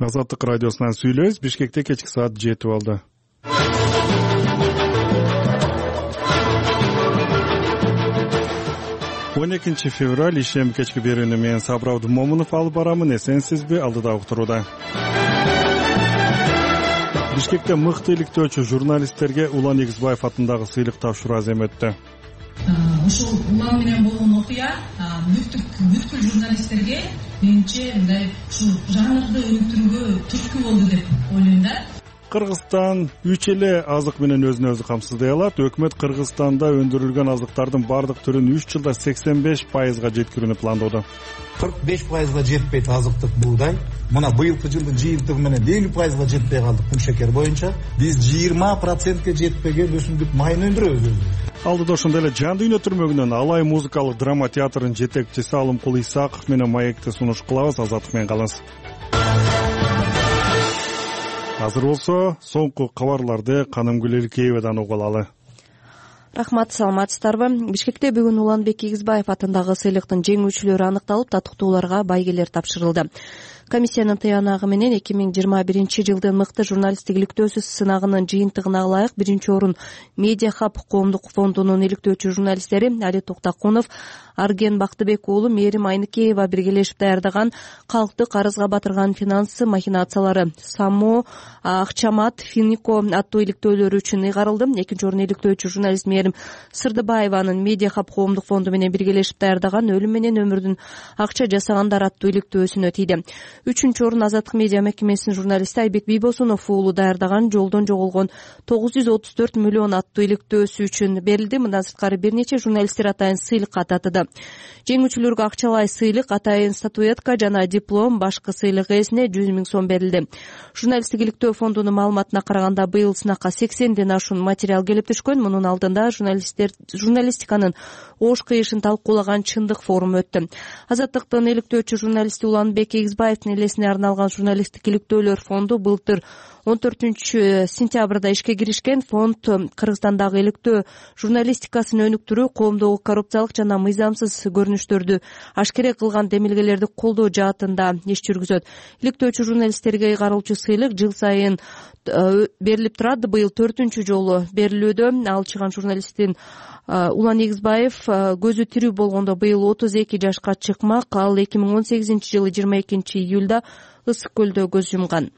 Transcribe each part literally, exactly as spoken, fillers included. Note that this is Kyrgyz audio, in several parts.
Азаттык радиосунан сүйлөйбүз. Бишкекте кечки саат жети болду. он экинчи февраль ишем кечки берүүнү мен Сабыр Абдумомунов алып барамын. Эсенсизби? Алдыда уктурууда. Бишкекте мыкты иликтөөчү журналисттерге Улан Эгизбаев атындагы сыйлык тапшыруу азем өттү. Ушул улан менен болгон окуя бүткүл журналисттерге менимче мындай ушул жанрды өнүктүрүүгө түрткү болду деп ойлойм да. Кыргызстан үч эле азык менен өзүн өзү камсыздай алат. Өкмөт Кыргызстанда өндүрүлгөн азыктардын бардык түрүн үч жылда сексен беш пайызга жеткирүүнү пландоодо. кырк беш пайызга жетпейт азыктык буудай. Мына быйылкы жылдын жыйынтыгы менен элүү пайызга жетпей калдык кум шекер боюнча. Биз жыйырма процентке жетпеген өсүмдүк майын өндүрөбүз өзүбүз. Алдыда ошондой эле Жан дүйнө түрмөгүнөн Алай музыкалык драма театрынын жетекчиси Алымкул Исаков менен маекти сунуш кылабыз. Азаттык менен калыңыз. Азыр болсо соңку кабарларды Канымгүл Эркеевадан угуп алалы. Рахмат, саламатсыздарбы? Бишкекте бүгүн Уланбек Эгизбаев атындагы сыйлыктын жеңүүчүлөрү аныкталып, татыктууларга байгелер тапшырылды. Комиссиянын тыянагы менен эки миң жыйырма биринчи жылдын мыкты журналисттик иликтөөсү сынагынын жыйынтыгына ылайык биринчи орун Медиа Хаб коомдук фондунун иликтөөчү журналисттери Али Токтакунов, Арген Бактыбек уулу Мээрим Айныкеева биргелешип даярдаган Калкты карызга батырган финансы махинациялары Само, Акчамат, Финико аттуу иликтөөлөрү үчүн ыйгарылды. Экинчи орун иликтөөчү журналист Мээрим Сырдыбаеванын Медиа Хаб коомдук фонду менен биргелешип даярдаган Өлүм менен өмүрдүн акча жасагандар аттуу иликтөөсүнө тийди. Үчүнчү орун Азаттык медиа мекемесинин журналисти Айбек Бийбосунов уулу даярдаган Жолдон жоголгон тогуз жүз отуз төрт миллион аттуу иликтөөсү үчүн берилди. Мындан сырткары бир нече журналисттер атайын сыйлыкка татыды. Жеңүүчүлөргө акчалай сыйлык, атайын статуэтка жана диплом, башкы сыйлык ээсине жүз миң сом берилди. Журналисттик иликтөө фондунун маалыматына караганда быйыл сынакка сексенден ашуун материал келип түшкөн. Мунун алдында журналисттер журналистиканын ош кыйышын талкуулаган чындык форуму өттү. Азаттыктын иликтөөчү журналисти Уланбек Эгизбаевдин элесине арналган журналисттик иликтөөлөр фонду былтыр он төртүнчү сентябрда ишке киришкен. Фонд Кыргызстандагы иликтөө журналистикасын өнүктүрүү, коомдогу коррупциялык жана мыйзамсыз көрүнүштөрдү ашкере кылган демилгелерди колдоо жаатында иш жүргүзөт. Иликтөөчү журналисттерге ыйгарылчу сыйлык жыл сайын берилип турат. Быйыл төртүнчү жолу берилүүдө. Ал чыган журналисттин Улан Эгизбаев көзү тирүү болгондо быйыл отуз эки жашка чыкмак. Ал эки миң он сегизинчи жылы жыйырма экинчи июлда Ысык көлдө көз жумган.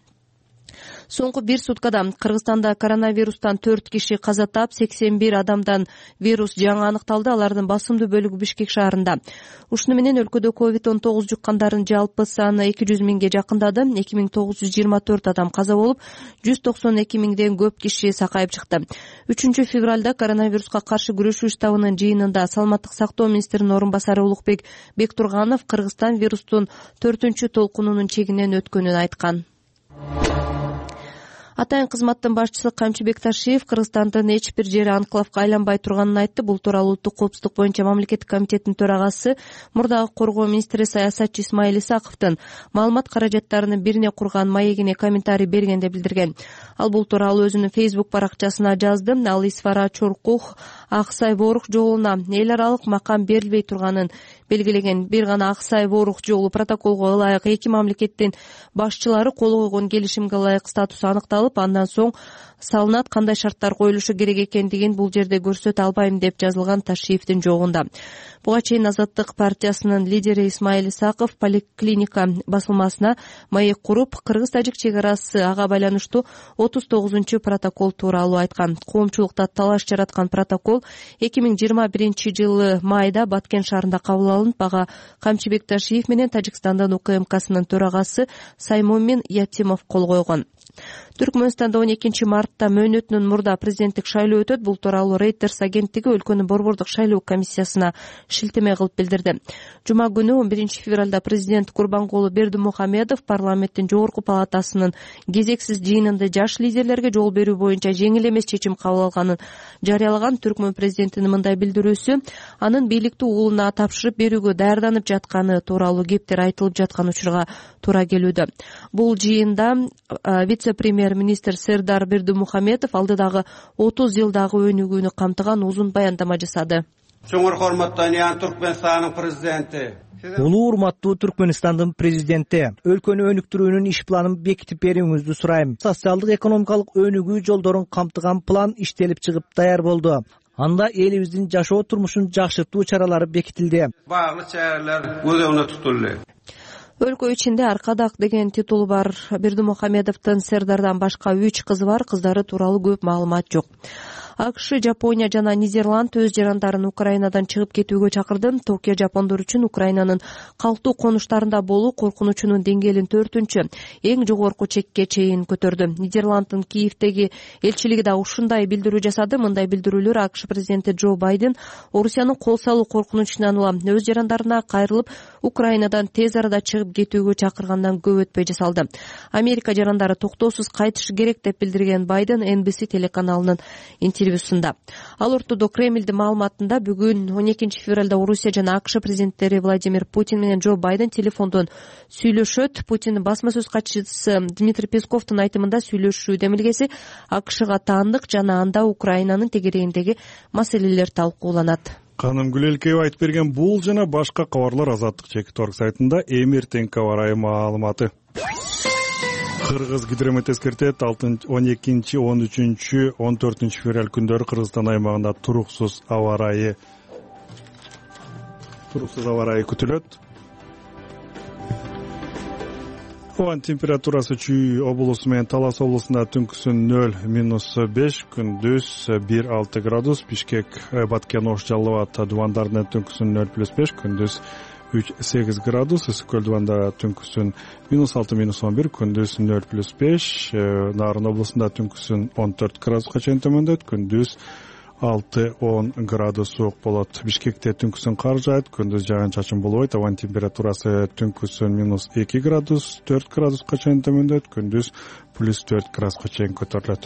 Соңку бир суткада Кыргызстанда коронавирустан төрт киши каза таап, сексен бир адамдан вирус жаңы аныкталды. Алардын басымдуу бөлүгү Бишкек шаарында. Ушуну менен өлкөдө ковид он тогуз жуккандардын жалпы саны эки жүз миңге жакындады. эки миң тогуз жүз жыйырма төрт адам каза болуп, жүз токсон эки миңден көп киши сакайып чыкты. үчүнчү февралда коронавируска каршы күрөшүү штабынын жыйынында саламаттык сактоо министринин орун басары Улукбек Бектурганов Кыргызстан вирустун төртүнчү толкунунун чегинен өткөнүн айткан. Атайын кызматтын башчысы Камчыбек Ташиев Кыргызстандын эч бир жери анклавга айланбай турганын айтты. Бул тууралуу Улуттук коопсуздук боюнча мамлекеттик комитеттин төрагасы, мурдагы коргоо министри саясатчы Исмаил Исаковдун маалымат каражаттарынын бирине курган маегине комментарий бергенде билдирген. Ал бул тууралуу өзүнүн Facebook баракчасына жазды. Ал Исфара Чоркух Аксай Борух жолуна эл аралык макам берилбей турганын белгилеген. Бир гана Аксай Борух жолу протоколго ылайык эки мамлекеттин башчылары кол койгон келишимге ылайык статусу аныкталып, андан соң салынат, кандай шарттар коюлушу керек экендигин бул жерде көрсөтө албайм деп жазылган Ташиевдин жогунда. Буга чейин Азаттык партиясынын лидери Исмаил Исаков поликлиника басылмасына маек куруп, кыргыз-тажик чек арасы ага байланыштуу отуз тогузунчу протокол тууралуу айткан. Коомчулукта талаш жараткан протокол эки миң жыйырма биринчи жылы майда Баткен шаарында кабыл алынып, ага Камчыбек Ташиев менен Тажикстандын УКМКсынын төрагасы Саймомин Ятимов кол койгон. Түркмөнстанда он экинчи мартта мөөнөтүнөн мурда президенттик шайлоо өтөт. Бул тууралуу Reuters агенттиги өлкөнүн борбордук шайлоо комиссиясына шилтеме кылып билдирди. Жума күнү он биринчи февралда президент Курбангулы Бердимухамедов парламенттин жогорку палатасынын кезексиз жыйынында жаш лидерлерге жол берүү боюнча жеңил эмес чечим кабыл алганын жарыялаган. Түркмөн президентинин мындай билдирүүсү анын бийликти уулуна тапшырып берүүгө даярданып жатканы тууралуу кептер айтылып жаткан учурга туура келүүдө. Бул жыйында вице-премьер-министр Сердар Бердимухамедов алдыдагы отуз жылдагы өнүгүүнү камтыган узун баяндама жасады. Чоңур Хорматтанян Түркменистанын президенти. Улуу урматтуу Түркменистандын президенти, өлкөнү өнүктүрүүнүн иш планын бекитип берүүңүздү сурайм. Социалдык экономикалык өнүгүү жолдорун камтыган план иштелип чыгып даяр болду. Анда элибиздин жашоо турмушун жакшыртуу чаралары бекитилди. Баглы чаралар өзөгүнө тутулду. Өлкө ичинде Аркадак деген титул бар. Бердимухамедовдун Сердардан башка үч кызы бар, кыздары тууралуу көп маалымат жок. АКШ, Жапония жана Нидерланд өз жарандарын Украинадан чыгып кетүүгө чакырды. Токио жапондор үчүн Украинанын калктуу конуштарында болуу коркунучунун деңгээлин төртүнчү эң жогорку чекке чейин көтөрдү. Нидерланддын Киевдеги элчилиги да ушундай билдирүү жасады. Мындай билдирүүлөр АКШ президенти Джо Байден Орусиянын кол салуу коркунучунан улам өз жарандарына кайрылып Украинадан тез арада чыгып кетүүгө чакыргандан көп өтпөй жасалды. Америка жарандары токтоосуз кайтышы керек деп билдирген Байден Эн Би Си телеканалынын интервьюсунда. Ал ортодо Кремлдин маалыматында бүгүн он экинчи февралда Орусия жана АКШ президенттери Владимир Путин менен Джо Байден телефондон сүйлөшөт. Путин басма сөз катчысы Дмитрий Песковдун айтымында сүйлөшүү демилгеси АКШга таандык жана анда Украинанын тегерегиндеги маселелер талкууланат. Каным Гүлелкеева айтып берген бул жана башка кабарлар Азаттык Чекиторг сайтында эми эртеңки аба ырайы маалыматы. Кыргыз гидромет эскертет он экинчи, он үчүнчү, он төртүнчү февраль күндөрү Кыргызстан аймагында туруксуз аба ырайы туруксуз аба ырайы күтүлөт. Ауа температурасы Чүй облусу менен Талас облусунда түнкүсүн нөл минус беш, күндүз бир алты градус. Бишкек, Баткен, Ош, Жалал Абад дубандарында түнкүсүн нөл плюс беш, күндүз үч сегиз градус. Ысык көл дубанда түнкүсүн минус алты, минус он бир, күндүз нөл плюс беш. Нарын облусунда түнкүсүн он төрт градуска чейин төмөндөйт, күндүз алты он градус суук болот. Бишкекте түнкүсүн кар жаат, күндүз жаан чачын болбойт. Ауа температурасы түнкүсүн минус эки градус, төрт градуска чейин төмөндөйт, күндүз плюс төрт градуска чейин көтөрүлөт.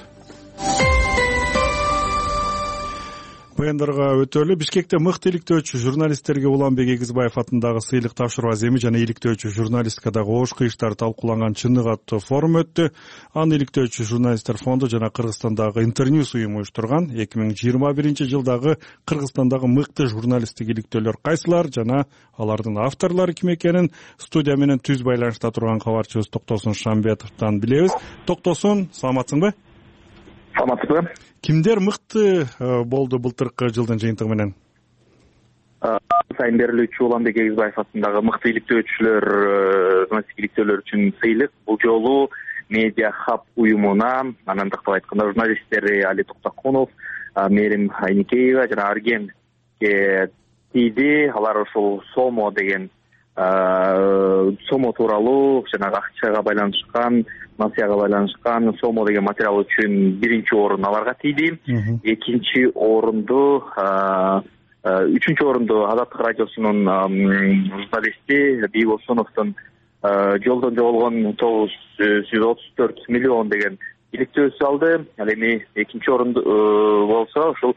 Баяндарга өтөлү. Бишкекте мыкты иликтөөчү журналисттерге Уланбек Эгизбаев атындагы сыйлык тапшыруу аземи жана иликтөөчү журналистикадагы ош кыйыштар талкууланган чыныгы аттуу форум өттү. Аны иликтөөчү журналисттер фонду жана Кыргызстандагы Интерньюс уюму уюштурган. эки миң жыйырма биринчи жылдагы Кыргызстандагы мыкты журналисттик иликтөөлөр кайсылар жана алардын авторлору ким экенин студия менен түз байланышта турган кабарчыбыз Токтосун Шамбетовдон билебиз. Токтосун, саламатсыңбы? Саламатсызбы? Кимдер мыкты болду былтыркы жылдын жыйынтыгы менен? Сайын берилүүчү Уланбек Эгизбаев атындагы мыкты иликтөөчүлөр, журналистик иликтөөлөр үчүн сыйлык бул жолу Медиа Хаб уюмуна, анан тактап айтканда журналисттери Али Токтокунов, Мерим Айникеева жана Аргенге тийди. Алар ошол Сомо деген Сомо тууралуу жана акчага байланышкан, насыяга байланышкан Сомо деген материал үчүн биринчи орун аларга тийди. Экинчи орунду, үчүнчү орунду Азаттык радиосунун журналисти Бийбосуновдун жолдон жоголгон тогуз жүз отуз төрт миллион деген иликтөөсү алды. Ал эми экинчи орунду болсо ушул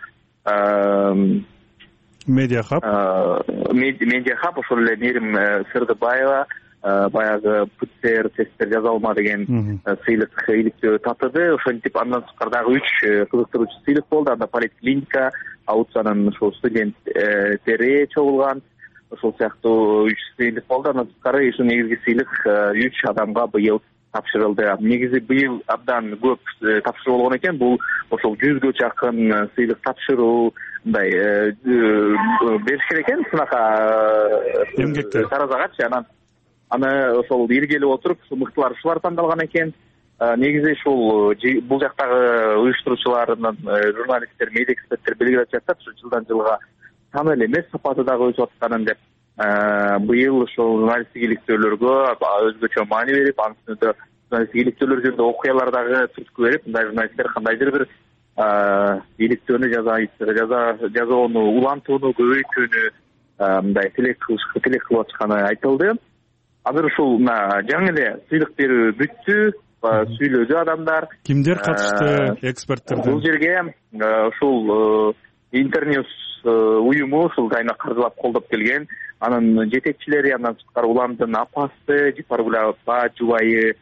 Медиа Хаб. Медиа Хаб ошол эле Мерим Сырдыбаева баягы ПЦР тесттер жаза алма деген сыйлык иликтөө татыды. Ошентип андан сырткары дагы үч кызыктыруучу сыйлык болду. Анда поликлиника, Аутсанын ошол студенттери чогулган. Ошол сыяктуу үч сыйлык болду. Андан сырткары ушу негизги сыйлык үч адамга быйыл тапшырылды. Негизи быйыл абдан көп тапшыруу болгон экен. Бул ошол жүзгө жакын сыйлык тапшыруу мындай бериш керек экен сынака эмгекте таразагачы. Анан аны ошол иргелеп отуруп мыктылар ушулар тандалган экен. Негизи ушул бул жактагы уюштуруучулардын журналисттер, медиа эксперттер белгилеп жатат, ушу жылдан жылга саны эле эмес сапаты дагы өсүп атканын деп. Быйыл ошол журналисттик иликтөөлөргө өзгөчө маани берип, анын үстүнө журналисттик иликтөөлөр жөнүндө окуялар дагы түрткү берип, мындай журналисттер кандайдыр бир иликтөөнү жазууну улантууну көбөйтүүнү мындай тилек тилек кылып атканы айтылды. Азыр ушул мына жаңы эле сыйлык берүү бүттү, сүйлөдү адамдар. Кимдер катышты эксперттерден? Бул жерге ушул Интерньюс уюму ушул жайына каржылап колдоп келген. Анын жетекчилери, андан сырткары Уландын апасы Жипаргүл апа, жубайы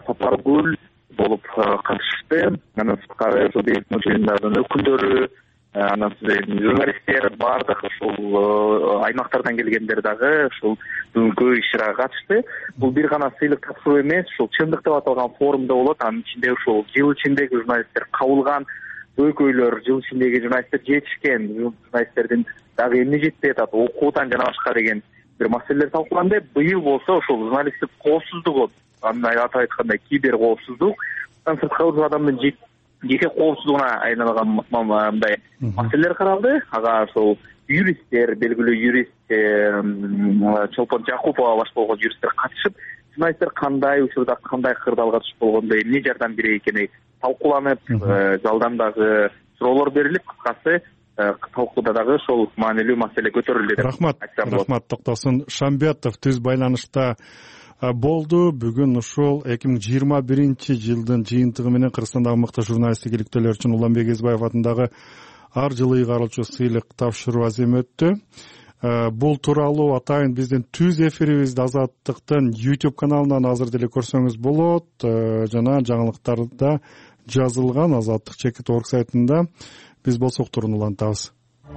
Сапаргүл болуп катышты. Андан сырткары ошол жыйындардын өкүлдөрү, анан журналисттер баардык ушул аймактардан келгендер дагы ушул бүгүнкү иш-чарага катышты. Бул бир гана сыйлык тапшыруу эмес, ушул чындык деп аталган форумда болот. Анын ичинде ушул жыл ичиндеги журналисттер кабылган өкүлдөр, жыл ичиндеги журналисттер жетишкен журналисттердин дагы эмне жетпей атат, окуудан жана башка деген бир маселелер талкууланды. Быйыл болсо ушул журналисттик коопсуздугу, андай атап айтканда кибер коопсуздук, сырткы адамдын жеке коопсуздугуна айналган мындай маселелер каралды. Ага ошол юристтер, белгилүү юрист Чолпон Жакупова баш болгон юристтер катышып, журналисттер кандай учурда кандай кырдаалга түшүп болгондо эмне жардам берет экени талкууланып, залдан дагы суроолор берилип, кыскасы талкууда дагы ошол маанилүү маселе көтөрүлдү деп рахмат. Рахмат Токтосун Шамбетов түз байланышта болду. Бүгүн ушул эки миң жыйырма биринчи жылдын жыйынтыгы менен Кыргызстандагы мыкты журналисттик иликтөөлөр үчүн Уланбек Эзбаев атындагы ар жылы ыйгарылчу сыйлык тапшыруу азем өттү. Бул тууралуу атайын биздин түз эфирибизде Азаттыктын YouTube каналынан азыр деле көрсөңүз болот. Жана жаңылыктарда жазылган Азаттык чекит орг сайтында биз болсок турун улантабыз.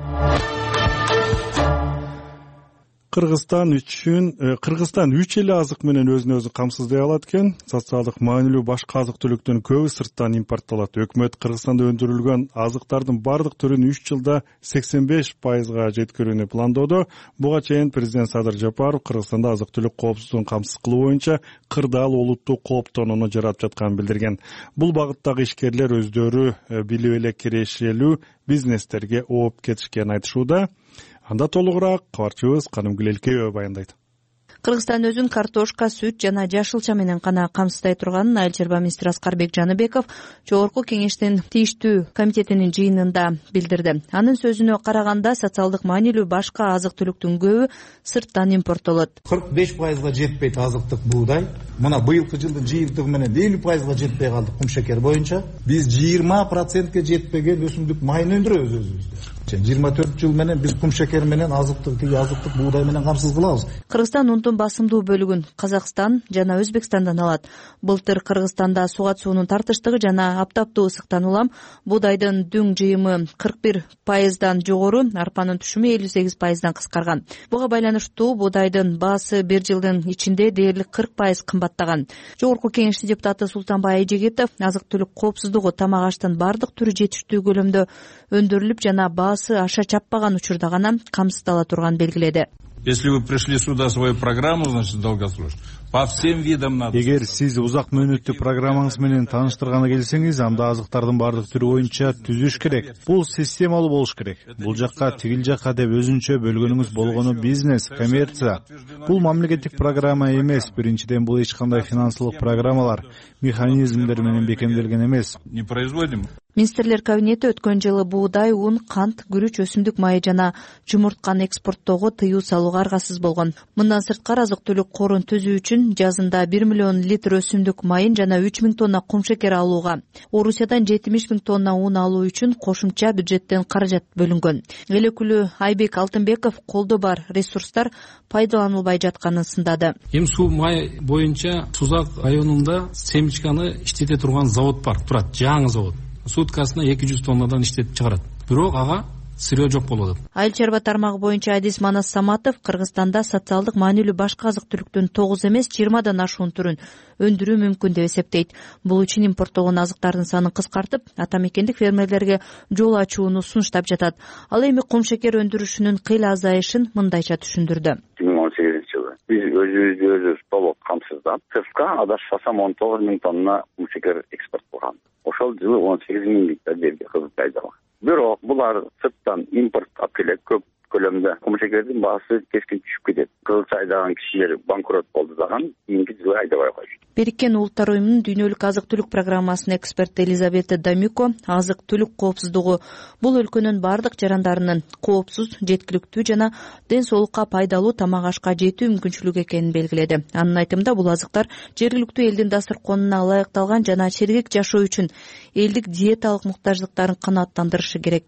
Кыргызстан үчүн Кыргызстан үч эле азык менен өзүн өзү камсыздай алат экен. Социалдык маанилүү башка азык түлүктүн көбү сырттан импорттолот. Өкмөт Кыргызстанда өндүрүлгөн азыктардын бардык түрүн үч жылда сексен беш пайызга жеткирүүнү пландоодо. Буга чейин президент Садыр Жапаров Кыргызстанда азык түлүк коопсуздугун камсыз кылуу боюнча кырдаал олуттуу кооптонууну жаратып жатканын билдирген. Бул багыттагы ишкерлер өздөрү билип эле кирешелүү бизнестерге ооп кетишкенин айтышууда. Анда толугураак кабарчыбыз Канымгүл Элкеева баяндайт. Кыргызстан өзүн картошка, сүт жана жашылча менен гана камсыздай турганын Айыл чарба министри Аскарбек Жаныбеков Жогорку Кеңештин тийиштүү комитетинин жыйынында билдирди. Анын сөзүнө караганда, социалдык маанилүү башка азык түлүктүн көбү сырттан импорттолот. кырк беш пайызга жетпейт азыктык буудай. Мына быйылкы жылдын жыйынтыгы менен элүү пайызга жетпей калдык кумшекер боюнча. Биз жыйырма процентке жетпеген өсүмдүк майын өндүрөбүз өзүбүздө. жыйырма төрт жыл менен биз кумшекер менен азыктык азыктык буудай менен камсыз кылабыз. Кыргызстан унтун басымдуу бөлүгүн Казакстан жана Өзбекстандан алат. Былтыр Кыргызстанда сугат суунун тартыштыгы жана аптаптуу ысыктан улам буудайдын дүң жыйымы кырк бир пайыздан жогору, арпанын түшүмү элүү сегиз пайыздан кыскарган. Буга байланыштуу буудайдын баасы бир жылдын ичинде дээрлик кырк пайыз кымбаттаган. Жогорку Кеңештин депутаты Султанбай Айжегетов азык түлүк коопсуздугу тамак аштын бардык түрү жетиштүү көлөмдө өндүрүлүп жана баасы аша чаппаган учурда гана камсыздала турганын белгиледи. Если вы пришли сюда свою программу, значит, долгосрочную, по всем видам надо. Эгер сиз узак мөөнөттүү программаңыз менен тааныштырганы келсеңиз, анда азыктардын бардык түрү боюнча түзүш керек. Бул системалуу болуш керек. Бул жакка, тигил жакка деп өзүнчө бөлгөнүңүз болгону бизнес, коммерция. Бул мамлекеттик программа эмес. Биринчиден, бул эч кандай финансылык программалар, механизмдер менен бекемделген эмес. Не производим. Министрлер кабинети өткөн жылы буудай, ун, кант, күрүч, өсүмдүк майы жана жумуртканы экспорттоого тыюу салууга аргасыз болгон. Мындан сырткары азык түлүк корун түзүү үчүн жазында бир миллион литр өсүмдүк майын жана үч миң тонна кумшекер алууга, Орусиядан жетимиш миң тонна ун алуу үчүн кошумча бюджеттен каражат бөлүнгөн. Эл өкүлү Айбек Алтынбеков колдо бар ресурстар пайдаланылбай жатканын сындады. Эми суу май боюнча Сузак районунда семечканы иштете турган завод бар, турат, жаңы завод. Суткасына эки жүз тоннадан иштетип чыгарат. Бирок ага сырье жок болуп атат. Айыл чарба тармагы боюнча Адис Манас Саматов Кыргызстанда социалдык маанилүү башка азык түлүктүн тогуз эмес жыйырмадан ашуун түрүн өндүрүү мүмкүн деп эсептейт. Бул үчүн импорттолгон азыктардын санын кыскартып, ата мекендик фермерлерге жол ачууну сунуштап жатат. Ал эми кумшекер өндүрүшүнүн кыйла азайышын мындайча түшүндүрдү. эки миң он сегизинчи жылы биз өзүбүздү өзүбүз толук камсыздап, сыртка адашпасам он тогуз миң тонна кумшекер экспорт кылган. Ошол жылы он сегиз миң гектар жерге кызылча айдалган. Бирок булар сырттан импорт алып келет, көп көлөмдө. Кумшекердин баасы кескин түшүп кетет. Кызылча айдаган кишилер банкрот болду даган, кийинки жылы айдабай койду. Бириккен Улуттар уюмунун дүйнөлүк азык түлүк программасынын эксперти Элизабета Дамико азык түлүк коопсуздугу бул өлкөнүн бардык жарандарынын коопсуз, жеткиликтүү жана ден соолукка пайдалуу тамак ашка жетүү мүмкүнчүлүгү экенин белгиледи. Анын айтымында, бул азыктар жергиликтүү элдин дасторконуна ылайыкталган жана чергек жашоо үчүн элдик диеталык муктаждыктарын канааттандырышы керек.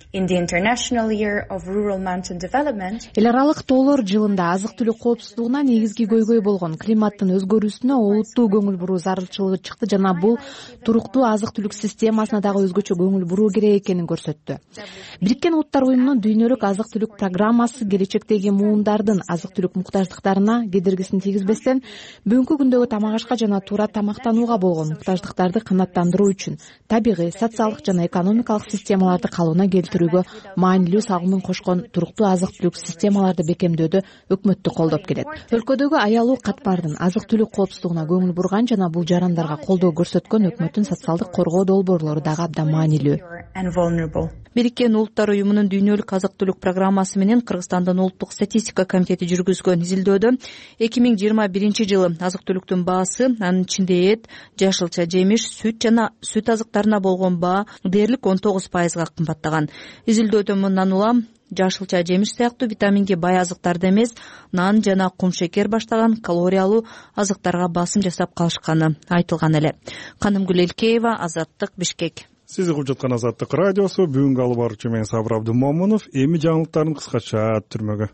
In the International Year of Rural Mountain Development, эл аралык тоолор жылында азык-түлүк коопсуздугуна негизги көйгөй болгон климаттын өзгөрүүсүнө олуттуу көңүл буруу зарылчылыгы чыкты жана бул туруктуу азык-түлүк системасына дагы өзгөчө көңүл буруу керек экенин көрсөттү. Бириккен Улуттар уюмунун дүйнөлүк азык-түлүк программасы келечектеги муундардын азык-түлүк муктаждыктарына кедергисин тийгизбестен бүгүнкү күндөгү тамак-ашка жана туура тамактанууга болгон муктаждыктарды канааттандыруу үчүн табигый, социалдык жана экономикалык системаларды калыбына келтирүүгө маанилүү салымын кошкон туруктуу азык-түлүк системаларды бекемдөөдө өкмөттү колдоп келет. Өлкөдөгү аялуу катмардын азык-түлүк коопсуздугуна көңүл бурган жана бул жарандарга колдоо көрсөткөн өкмөттүн социалдык коргоо долбоорлору дагы абдан маанилүү. Бириккен Улуттар уюмунун дүйнөлүк азык-түлүк программасы менен Кыргызстандын улуттук статистика комитети жүргүзгөн изилдөөдө эки миң жыйырма биринчи жылы азык-түлүктүн баасы, анын ичинде эт, жашылча жемиш, сүт жана сүт азыктарына болгон баа дээрлик он тогуз пайызга кымбаттаган. Изилдөөдө мындан улам жашылча жемиш сыяктуу витаминге бай азыктарды эмес, нан жана кумшекер баштаган калориялуу азыктарга басым жасап калышканы айтылган эле. Канымгүл Элкеева, Азаттык, Бишкек. Сиз угуп жаткан Азаттык радиосу, бүгүнкү алып баруучу мен Сабыр Абдымомунов. Эми жаңылыктарын кыскача түрмөгө.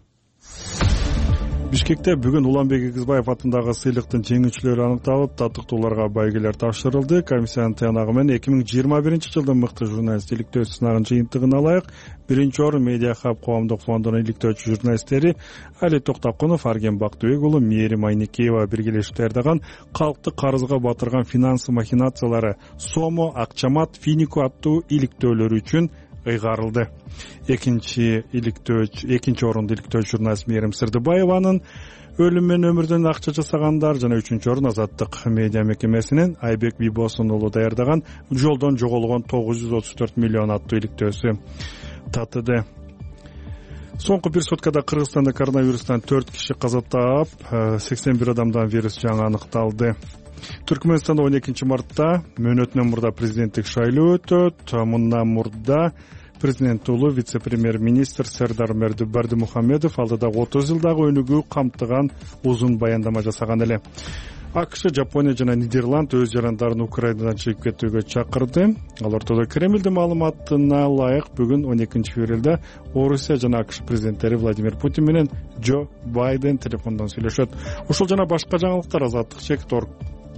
Бишкекте бүгүн Уланбек Эгизбаев атындагы сыйлыктын жеңүүчүлөрү аныкталып, татыктууларга байгелер тапшырылды. Комиссиянын тыянагы менен эки миң жыйырма биринчи жылдын мыкты журналист иликтөө сынагынын жыйынтыгын алайык. Биринчи орун Медиа Хаб коомдук фондунун иликтөөчү журналисттери Али Токтакунов, Арген Бактыбек уулу, Мээрим Айникеева биргелешип даярдаган калкты карызга батырган финансы махинациялары Сомо, Акчамат, Финику аттуу иликтөөлөр үчүн ыйгарылды. Экинчи иликтөөчү, экинчи орунду иликтөөчү журналист Мээрим Сырдыбаеванын өлүм менен өмүрдөн акча жасагандар жана үчүнчү орун Азаттык медиа мекемесинин Айбек Бибосун уулу даярдаган жолдон жоголгон тогуз жүз отуз төрт миллион аттуу иликтөөсү татыды. Соңку бир суткада Кыргызстанда коронавирустан төрт киши каза таап, сексен бир адамдан вирус жаңы аныкталды. Түркмөнстанда он экинчи мартта мөөнөтүнөн мурда президенттик шайлоо өтөт. Мындан мурда президент уулу вице-премьер-министр Сердар Бердимухамедов алдыда отуз жылдагы өнүгүү камтыган узун баяндама жасаган эле. АКШ, Жапония жана Нидерланд өз жарандарын Украинадан чыгып кетүүгө чакырды. Ал ортодо Кремлдин маалыматына ылайык бүгүн он экинчи февралда Орусия жана АКШ президенттери Владимир Путин менен Джо Байден телефондон сүйлөшөт. Ушул жана башка жаңылыктар Азаттык чек торг.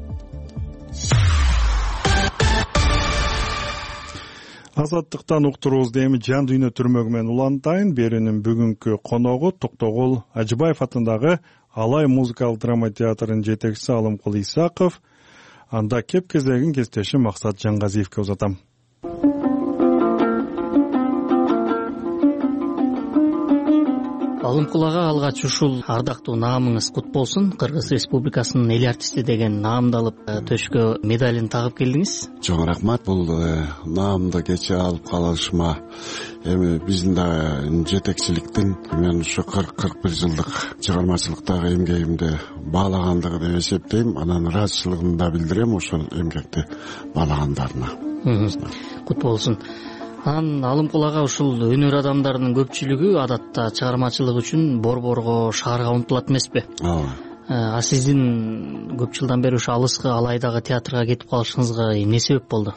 Азаттыктан уктуруубузду эми жан дүйнө түрмөгү менен улантайын. Берүүнүн бүгүнкү коногу Токтогул Ажыбаев атындагы Алай музыкалык драма театрынын жетекчиси Алымкул Исаков. Анда кеп кезегин кесиптешим Максат Жаңгазиевке узатам. Алымкул ага, алгач ушул ардактуу наамыңыз кут болсун. Кыргыз Республикасынын эл артисти деген наамды алып төшкө медалин тагып келдиңиз. Чоң рахмат. Бул наамды кече алып калышыма эми биздин да жетекчиликтин мен ушу кырк кырк бир жылдык чыгармачылыктагы эмгегимди баалагандыгы деп эсептейм. Анан ыраазычылыгымды да билдирем ошол эмгекти баалагандарына. Кут болсун. Анан Алымкул ага, ушул өнөр адамдарынын көпчүлүгү адатта чыгармачылык үчүн борборго, шаарга умтулат эмеспи? Ооба. А сиздин көп жылдан бери ушу алыскы Алайдагы театрга кетип калышыңызга эмне себеп болду?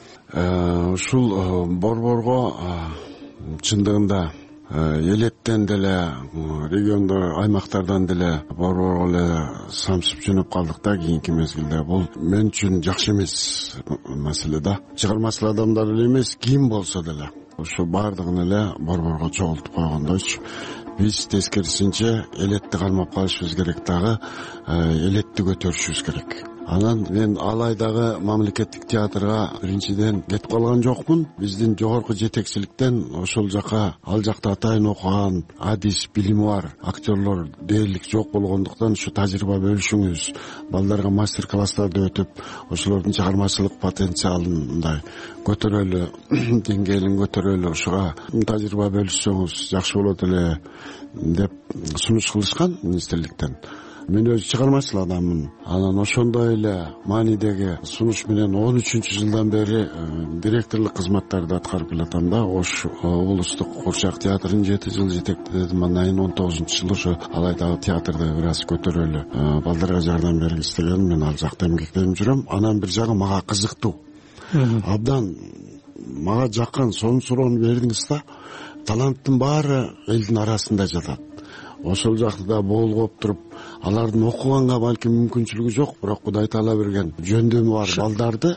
Ушул борборго чындыгында элеттен деле, региондо, аймактардан деле борборго эле самсып жөнөп калдык да кийинки мезгилде. Бул мен үчүн жакшы эмес маселе да. Чыгармачыл адамдар эле эмес, ким болсо деле ушу баардыгын эле борборго чогултуп койгондойчу. Биз тескерисинче элетти кармап калышыбыз керек дагы, элетти көтөрүшүбүз керек. Анан мен Алайдагы мамлекеттик театрга биринчиден кетип калган жокмун. Биздин жогорку жетекчиликтен ошол жака, ал жакта атайын окуган, адис, билими бар актерлор дээрлик жок болгондуктан ушу тажрыйба бөлүшүңүз, балдарга мастер-класстарды өтүп, ошолордун чыгармачылык потенциалын мындай көтөрөлү, деңгээлин көтөрөлү, ушуга тажрыйба бөлүшсөңүз жакшы болот эле деп сунуш кылышкан министрликтен. Мен өзү чыгармачыл адаммын. Анан ошондой эле маанидеги сунуш менен он үчүнчү жылдан бери директорлук кызматтарды аткарып келатам да. Ош облустук Курчак театрын жети жыл жетектедим. Андан кийин он тогузунчу жылы ошо Алайдагы театрды бир аз көтөрөлү, балдарга жардам бергиси истеген. Мен ал жакта эмгектенип жүрөм. Анан бир жагы мага кызыктуу. Абдан мага жаккан сонун суроону бердиңиз да. таланттын баары элдин арасында жатат. Ошол жакта болгоп туруп алардын окуганга балким мүмкүнчүлүгү жок, бирок Кудай таала берген жөндөмү бар балдарды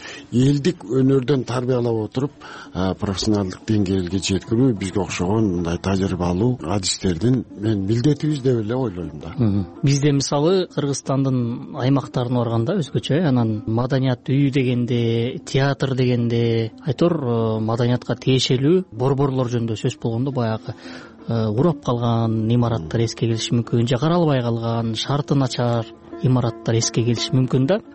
элдик өнөрдөн тарбиялап отуруп профессионалдык деңгээлге жеткирүү бизге окшогон мындай тажрыйбалуу адистердин мен милдетибиз деп эле ойлойм да. Бизде мисалы Кыргызстандын аймактарына барганда өзгөчө, анан маданият үйү дегенде, театр дегенде айтор маданиятка тиешелүү борборлор жөнүндө сөз болгондо баягы урап калган имараттар эске келиши мүмкүн, же каралбай калган, шарты начар имараттар эске келиши мүмкүн да.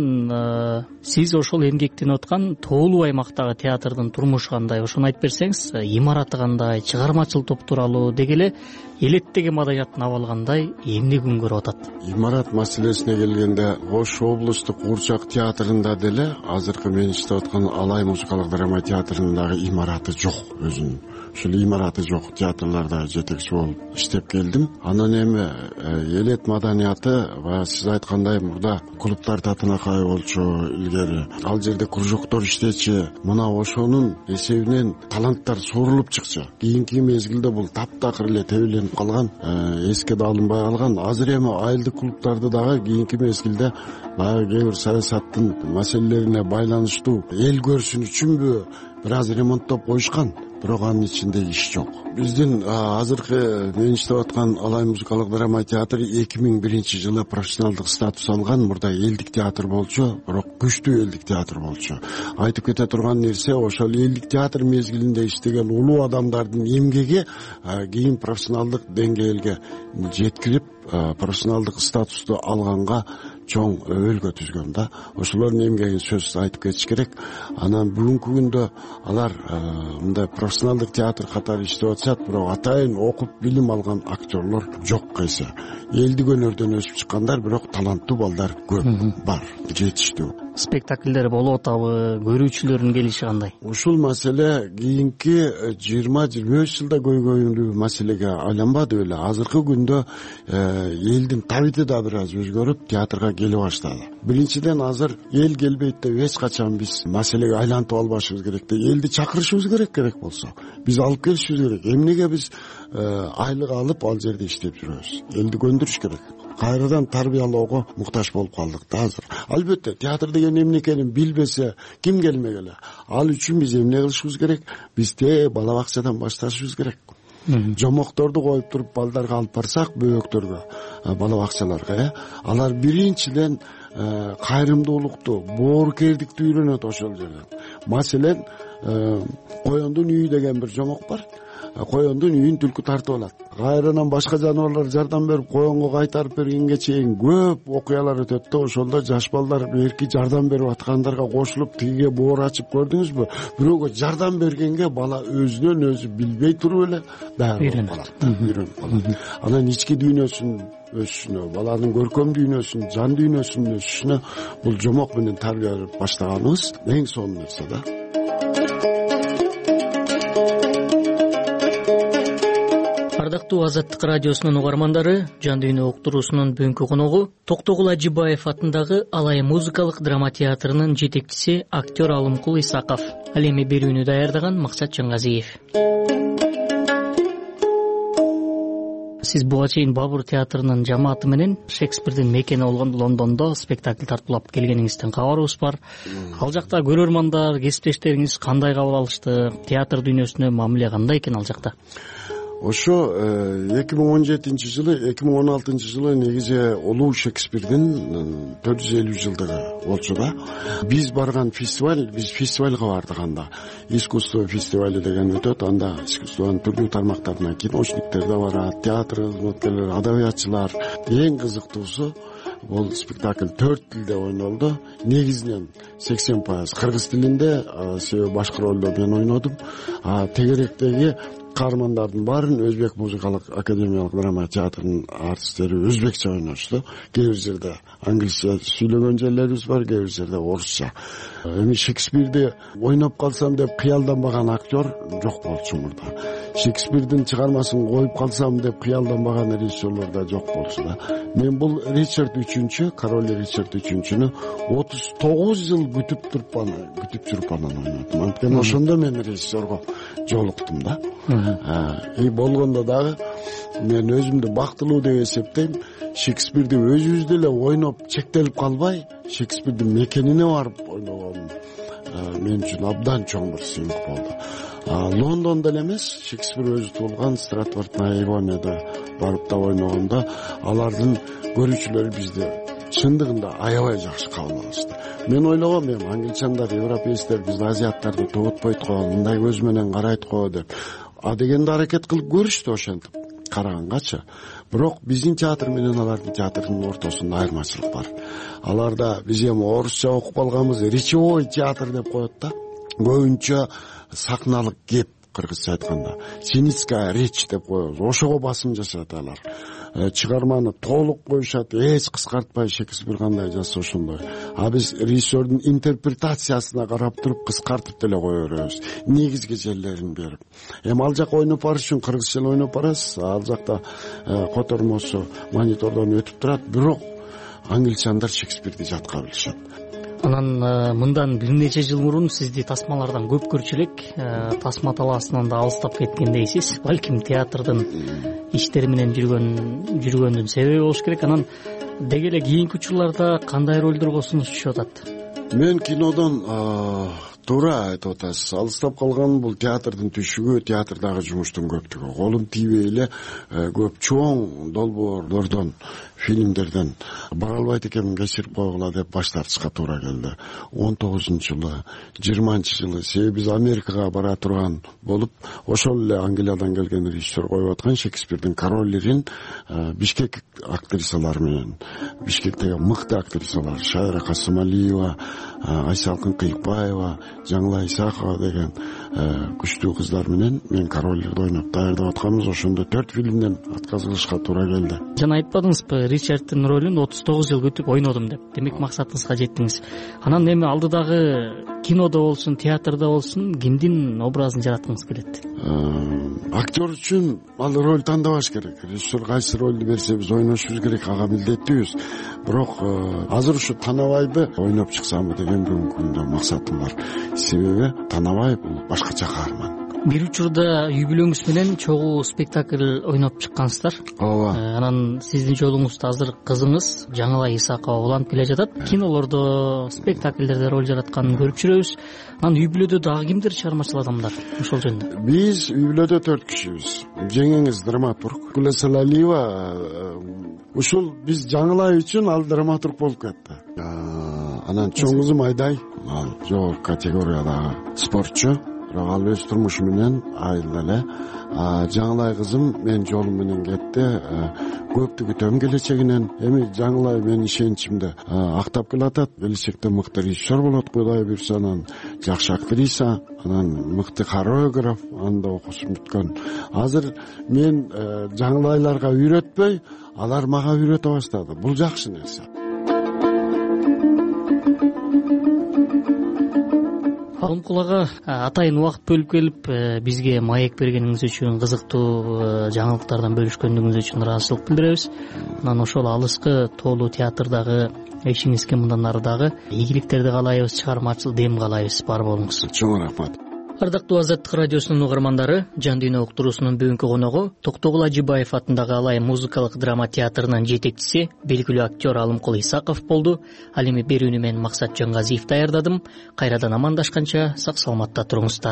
Анан сиз ошол эмгектенип аткан тоолуу аймактагы театрдын турмушу кандай, ошону айтып берсеңиз, имараты кандай, чыгармачыл топ тууралуу деги эле элеттеги маданияттын абалы кандай, эмне күн көрүп атат? Имарат маселесине келгенде, Ош облустук Куурчак театрында деле азыркы мен иштеп аткан Алай музыкалык драма театрынын дагы имараты жок өзүнүн. Ушул имараты жок театрларда жетекчи болуп иштеп келдим. Анан эми элет маданияты ва сиз айткандай мурда клубтар татынакай болчу илгери. Ал жерде кружоктор иштечи. Мына ошонун эсебинен таланттар сорулуп чыкчу. Кийинки мезгилде бул таптакыр эле тебеленип калган, эске да алынбай калган. Азыр эми айылдык клубтарды дагы кийинки мезгилде баягы кээ бир саясаттын маселелерине байланыштуу эл көрсүн үчүнбү бир аз ремонттоп коюшкан. Бирок анын ичинде иш жок. Биздин азыркы мен иштеп аткан Алай музыкалык драма театры эки миң биринчи жылы профессионалдык статус алган. Мурда элдик театр болчу, бирок күчтүү элдик театр болчу. Айтып кете турган нерсе, ошол элдик театр мезгилинде иштеген улуу адамдардын эмгеги кийин профессионалдык деңгээлге жеткирип, профессионалдык статусту алганга чоң өбөлгө түзгөн да. Ошолордун эмгегин сөзсүз айтып кетиш керек. Анан бүгүнкү күндө алар мындай профессионалдык театр катары иштеп атышат, бирок атайын окуп билим алган актерлор жок кайсы. Элдик өнөрдөн өсүп чыккандар, бирок таланттуу балдар көп бар, жетиштүү. Спектакльдер болуп атабы, көрүүчүлөрдүн келиши кандай? Ушул маселе кийинки жыйырма жыйырма беш жылда көйгөйлүү маселеге айланбады беле. Азыркы күндө элдин табити да бир аз өзгөрүп, театрга келе баштады. Биринчиден азыр эл келбейт деп эч качан биз маселеге айлантып албашыбыз керек да. Элди чакырышыбыз керек керек болсо. Биз алып келишибиз керек. Эмнеге биз айлык алып ал жерде иштеп жүрөбүз? Элди көндүрүш керек. Кайрадан тарбиялоого муктаж болуп калдык да азыр. Албетте театр деген эмне экенин билбесе ким келмегеле. Ал үчүн биз эмне кылышыбыз керек? Биз те бала бакчадан башташыбыз керек. Жомокторду коюп туруп балдарга алып барсак, бөбөктөргө, бала бакчаларга, алар биринчиден кайрымдуулукту, боорукердикти үйрөнөт ошол жерден. Маселен, коёндун үйү деген бир жомок бар. Коёндун үйүн түлкү тартып алат. Кайрадан башка жаныбарлар жардам берип, коёнго кайтарып бергенге чейин көп окуялар өтөт да, ошолдо жаш балдар эрки жардам берип аткандарга кошулуп тигиге боор ачып көрдүңүзбү? Бирөөгө жардам бергенге бала өзүнөн өзү билбей туруп эле баары болуп калат. Үйрөнүп калат. Анан ички дүйнөсүн өсүшүнө, баланын көркөм дүйнөсүн, жан дүйнөсүнүн өсүшүнө бул жомок менен тарбия берип баштаганыбыз эң сонун нерсе да. Ардактуу Азаттык радиосунун угармандары, Жан дүйнө уктуруусунун бүгүнкү коногу Токтогул Ажибаев атындагы Алай музыкалык драма театрынын жетекчиси актер Алымкул Исаков. Ал эми берүүнү даярдаган Максат Жангазиев. Сиз буга чейин Бабур театрынын жамааты менен Шекспирдин мекени болгон Лондондо спектакль тартуулап келгениңизден кабарыбыз бар. Ал жакта көрөрмандар, кесиптештериңиз кандай кабыл алышты? Театр дүйнөсүнө мамиле кандай экен ал жакта? Ошо эки миң он жетинчи жылы, эки миң он алтынчы жылы негизи улуу Шекспирдин төрт жүз элүү жылдыгы болчу да. Биз барган фестиваль, биз фестивалга бардык анда. Искусство фестивали деген өтөт. Анда искусствонун түрдүү тармактарынан киношниктер да барат, театр кызматкерлери, адабиятчылар. Эң кызыктуусу бул спектакль төрт тилде ойнолду. Негизинен сексен пайыз кыргыз тилинде, себеби башкы ролдо мен ойнодум. А тегеректеги каармандардын баарын Өзбек музыкалык академиялык драма театрынын артисттери өзбекче ойношду. Кээ бир жерде англисче сүйлөгөн жерлерибиз бар, кээ бир жерде орусча. Эми Шекспирди ойноп калсам деп кыялданбаган актер жок болчу мурда. Шекспирдин чыгармасын коюп калсам деп кыялданбаган режиссерлор да жок болчу да. Мен бул Ричард үчүнчү, король Ричард үчүнчүнү отуз тогуз жыл күтүп туруп анан күтүп жүрүп анан ойнодум. Анткени ошондо мен режиссерго жолуктум да. И болгондо дагы мен өзүмдү бактылуу деп эсептейм. Шекспирди өзүбүз деле ойноп чектелип калбай, Шекспирдин мекенине барып ойногонум мен үчүн абдан чоң бир сыймык болду. Лондондо эле эмес, Шекспир өзү туулган Стратфорд-на-Эвонеде барып да ойногондо алардын көрүүчүлөрү бизди чындыгында аябай жакшы кабыл алышты. Мен ойлогом, эми англичандар, европейцтер бизди азиаттарды тугутпойт го, мындай көз менен карайт го деп. А дегенде аракет кылып көрүштү ошентип карагангачы. Бирок биздин театр менен алардын театрынын ортосунда айырмачылык бар. Аларда биз эми орусча окуп калганбыз, речевой театр деп коет да. Көбүнчө сахналык кеп, кыргызча айтканда, сценическая речь деп коебуз. Ошого басым жасат алар. Чыгарманы толук коюшат, эч кыскартпай Шекспир кандай жазса ошондой. А биз режиссердин интерпретациясына карап туруп кыскартып деле кое беребиз, негизги жерлерин берип. Эми ал жака ойноп барыш үчүн кыргызча ойноп барасыз, ал жакта котормосу монитордон өтүп турат, бирок англичандар Шекспирди жатка билишет. Анан мындан бир нече жыл мурун сизди тасмалардан көп көрчү элек, тасма талаасынан да алыстап кеткендейсиз. Балким театрдын иштери менен жүргөн жүргөндүн себеби болуш керек. Анан деги эле кийинки учурларда кандай ролдорго сунушташып атат? Мен кинодон туура айтып атасыз. Алыстап калган бул театрдын түшүгү, театрдагы жумуштун көптүгү. Колум тийбей эле көп чоң долбоорлордон, фильмдерден бара албайт экенмин, кечирип койгула деп баш тартышка туура келди. он тогузунчу жылы, жыйырманчы жылы себеби биз Америкага бара турган болуп, ошол эле Англиядан келген режиссер коюп аткан Шекспирдин король Лирин Бишкек актрисалары менен, Бишкектеги мыкты актрисалар Шайра Касымалиева, Айсалкын Кыйыкбаева, Жаңла Исакова деген күчтүү кыздар менен мен король Лирди ойноп даярдап атканбыз. Ошондо төрт фильмден отказылышка туура келди. Жана айтпадыңызбы, Ричарддын ролун отуз тогуз жыл күтүп ойнодум деп. Демек максатыңызга жеттиңиз. Анан эми алдыдагы кинодо болсун, театрда болсун, кимдин образын жараткыңыз келет? Актер үчүн ал роль тандабаш керек. Режиссер кайсы ролду берсе биз ойношубуз керек, ага милдеттүүбүз. Бирок азыр ушу Танабайды ойноп чыксамбы деген бүгүнкү күндө максатым бар. Себеби Танабай бул башкача каарман. Бир учурда үй бүлөңүз менен чогуу спектакль ойноп чыккансыздар. Ооба. Анан сиздин жолуңузда азыр кызыңыз Жаңылай Исакова уланып келе жатат. Кинолордо, спектакльдерде роль жаратканын көрүп жүрөбүз. Анан үй бүлөдө дагы кимдир чыгармачыл адамдар ошол жөнүндө? Биз үй бүлөдө төрт кишибиз. Жеңеңиз драматург Гүлесалалиева. Ушул биз Жаңылай үчүн ал драматург болуп кетти. Анан чоң кызым Айдай, ал жогорку категориядагы спортчу. Бирок ал өз турмушу менен айылда эле. Жаңылай кызым мен жолум менен кетти. Көптү күтөм келечегинен. Эми Жаңылай менин ишеничимде актап келатат. Келечекте мыкты режиссер болот, Кудай буйрса, анан жакшы актриса, анан мыкты хореограф, анда окуусун бүткөн. Азыр мен Жаңылайларга үйрөтпөй, алар мага үйрөтө баштады. Бул жакшы нерсе. Алым кулага атайын убакыт бөлүп келип бизге маек бергениңиз үчүн, кызыктуу жаңылыктардан бөлүшкөнүңүз үчүн ыраазычылык билдиребиз. Анан ошол алыскы тоолуу театрдагы ишиңизге мындан ары дагы ийгиликтерди каалайбыз, чыгармачыл дем каалайбыз. Бар болуңуз. Чоң рахмат. Ардактуу Азаттык радиосунун угармандары, Жан дүйнө уктуруусунун бүгүнкү коногу Токтогул Ажибаев атындагы Алай музыкалык драма театрынын жетекчиси, белгилүү актер Алымкул Исаков болду. Ал эми берүүнү мен Максат Жангазиев даярдадым. Кайрадан амандашканча сак саламатта туруңуздар.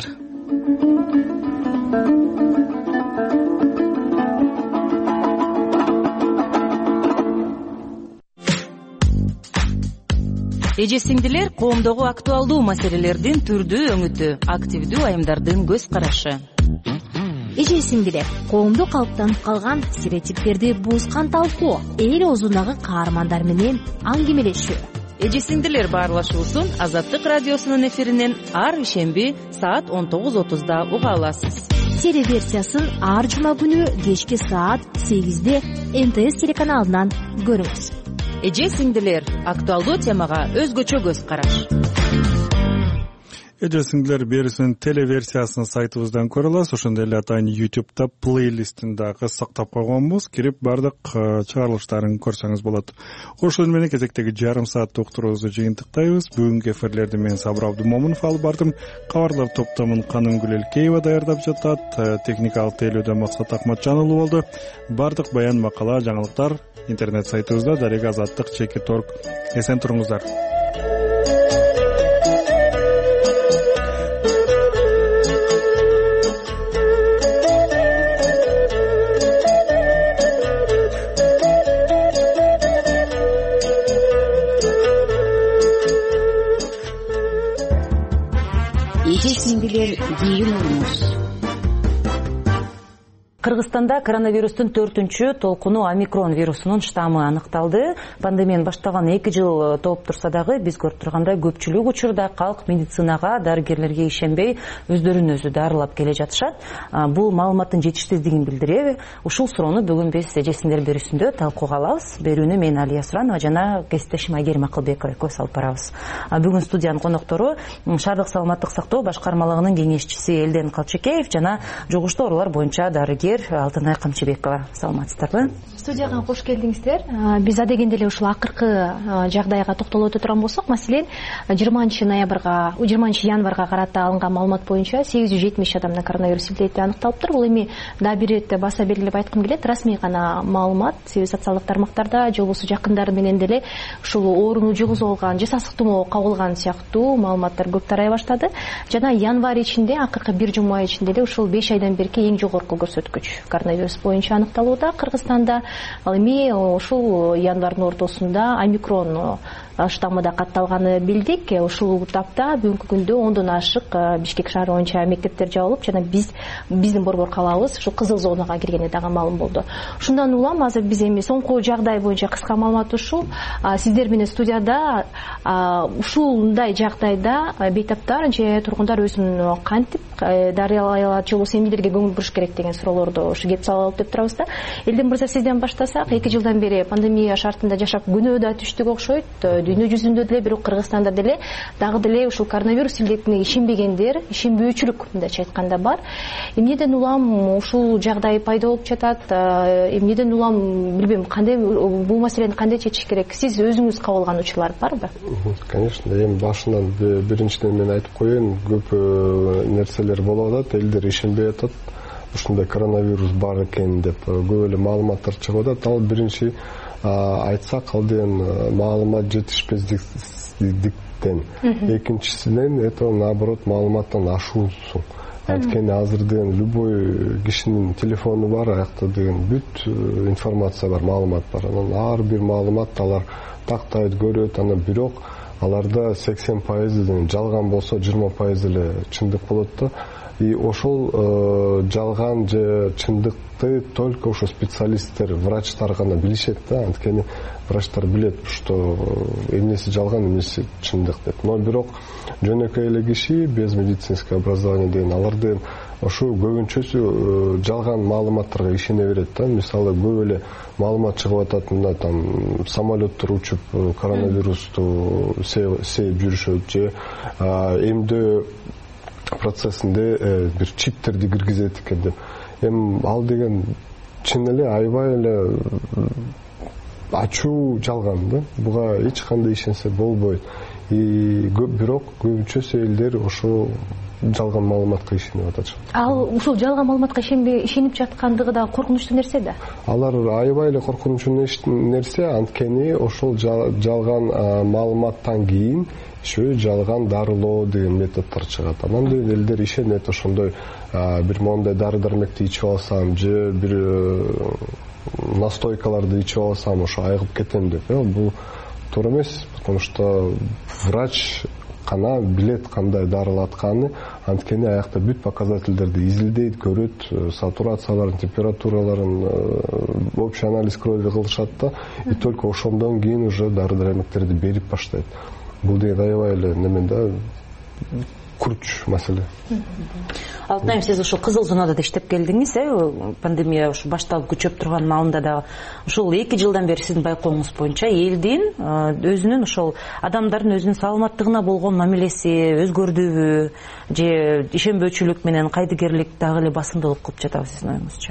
Эже сиңдилер, коомдогу актуалдуу маселелердин түрдүү өңүтү, активдүү айымдардын көз карашы. Эже сиңдилер, коомдо калыптанып калган стереотиптерди бузган талкуу, эл оозундагы каармандар менен аңгемелешүү. Эже сиңдилер баарлашуусун Азаттык радиосунун эфиринен ар ишемби саат он тогуз отузда уга аласыз. Телеверсиясын ар жума күнү кечки саат сегизде Эн Тэ Эс телеканалынан көрүңүз. Эже сиңдилер, актуалдуу темага өзгөчө көз караш. эже сиңдилер, берүүсүнүн телеверсиясын сайтыбыздан көрө аласыз. Ошондой эле атайын ютубта плейлистин дагы сактап койгонбуз. Кирип бардык чыгарылыштарын көрсөңүз болот. Ошол менен кезектеги жарым сааттык уктуруубузду жыйынтыктайбыз. Бүгүнкү эфирлерди мен Сабыр Абдымомунов алып бардым. Кабарлар топтомун Канымгүл Элкеева даярдап жатат. Техникалык тейлөөдө Максат Акматжан уулу болду. Бардык баян, макала, жаңылыктар интернет сайтыбызда дарега азаттык чекит орг. Эсен туруңуздар. Эже-сиңдилер, кийин олуңуз. Кыргызстанда коронавирустун төртүнчү толкуну омикрон вирусунун штаммы аныкталды. Пандемияны баштаган эки жыл топ турса дагы биз көрүп тургандай көпчүлүк учурда калк медицинага, дарыгерлерге ишенбей өздөрүн өзү дарылап келе жатышат. Бул маалыматтын жетишсиздигин билдирет. Ушул суроону бүгүн биз эже-сиңдилер берүүсүндө талкууга алабыз. Берүүнү мен Алия Суранова жана кесиптешим Айгерим Акылбекова экөөбүз алып барабыз. Бүгүн студиянын коноктору шаардык саламаттык сактоо башкармалыгынын кеңешчиси Элден Калчыкеев жана жугуштуу оорулар боюнча дарыгер Алтынай Камчыбекова. Саламатсыздарбы? Студияга кош келдиңиздер. Биз адегенде эле ушул акыркы жагдайга токтолуп өтө турган болсок, маселен, жыйырманчы ноябрга, жыйырманчы январга карата алынган маалымат боюнча сегиз жүз жетимиш адамда коронавирус илдети аныкталыптыр. Бул эми дагы бир ирет баса белгилеп айткым келет, расмий гана маалымат. Себеби социалдык тармактарда же болбосо жакындары менен деле ушул ооруну жугузуп алган, же сасык тумоо кабылган сыяктуу маалыматтар көп тарай баштады. Жана январь ичинде, акыркы бир жума ичинде эле ушул беш айдан берки эң жогорку көрсөткүч коронавирус боюнча аныкталууда Кыргызстанда. Ал эми ушул январдын ортосунда омикрон штаммы да катталганын билдик. Ушул тапта бүгүнкү күндө ондон ашык Бишкек шаары боюнча мектептер жабылып, жана биз биздин борбор калабыз ушул кызыл зонага киргени дагы маалым болду. Ушундан улам азыр биз эми соңку жагдай боюнча кыска маалымат ушул. Сиздер менен студияда ушундай жагдайда бейтаптар же тургундар өзүн кантип дарыялай алат, же болбосо эмнелерге көңүл буруш керек деген суроолорду ушу кеп салып деп турабыз да. Элден мырза, сизден баштасак, эки жылдан бери пандемия шартында жашап күнөө да түштүк окшойт. Дүйнө жүзүндө деле, бирок Кыргызстанда деле дагы деле ушул коронавирус илдетине ишенбегендер, ишенбөөчүлүк мындайча айтканда бар. Эмнеден улам ушул жагдай пайда болуп жатат? Эмнеден улам билбейм, кандай бул маселени кандай чечиш керек? Сиз өзүңүз кабылган учурлар барбы? Конечно, эми башынан биринчиден мен айтып коеюн, көп нерселер болуп атат, элдер ишенбей атат. Ушундай коронавирус бар экен деп көп эле маалыматтар чыгып атат. Ал биринчи айтсак, ал деген маалымат жетишпестиктен. Экинчисинен это наоборот маалыматтан ашуусу. Анткени азыр деген любой кишинин телефону бар, аякта деген бүт информация бар, маалымат бар. Анан ар бир маалымат алар тактайт, көрөт, ана бирок аларда сексен пайыз жалган болсо, жыйырма пайыз эле чындык болот да. И ошол жалган же чындыкты только ошо специалисттер, врачтар гана билишет да. Анткени врачтар билет, что эмнеси жалган, эмнеси чындык деп. Но бирок жөнөкөй эле киши без медицинское образование деген алар деген ошо көбүнчөсү жалган маалыматтарга ишене берет да. Мисалы көп эле маалымат чыгып атат, мында там самолеттер учуп коронавирусту сээп жүрүшөт, же эмдөө процессинде бир чиптерди киргизет экен деп. Эми ал деген чын эле аябай эле ачуу жалган да. Буга эч кандай ишенсе болбойт. И бирок көбүнчөсү элдер ошо жалган маалыматка ишенип атат. Ал ушул жалган маалыматка ишенип жаткандыгы да коркунучтуу нерсе да. Алар аябай эле коркунучтуу нерсе, анткени ошол жалган маалыматтан кийин ошо жалган дарылоо деген методдор чыгат. Анан да элдер ишенет, ошондой бир мондай дары дармекти ичип алсам, же бир настойкаларды ичип алсам ошо айыгып кетем деп. Бул туура эмес, потому что врач гана билет кандай дарылатканын. Анткени аякта бүт показательдерди изилдейт, көрөт, сатурацияларын, температураларын, общий анализ крови кылышат да. И только ошондон кийин уже дары дармектерди берип баштайт. Бул деген аябай эле немен да, күрч маселе. Алтынайым, сиз ушул кызыл зонада да иштеп келдиңиз, э? Пандемия ушу башталып күчөп турган маалында да ушул эки жылдан бери сиздин байкооңуз боюнча элдин өзүнүн ошол адамдардын өзүнүн саламаттыгына болгон мамилеси өзгөрдүбү же ишенбөөчүлүк менен кайдыгерлик дагы эле басымдуулук кылып жатабы сиздин оюңузча?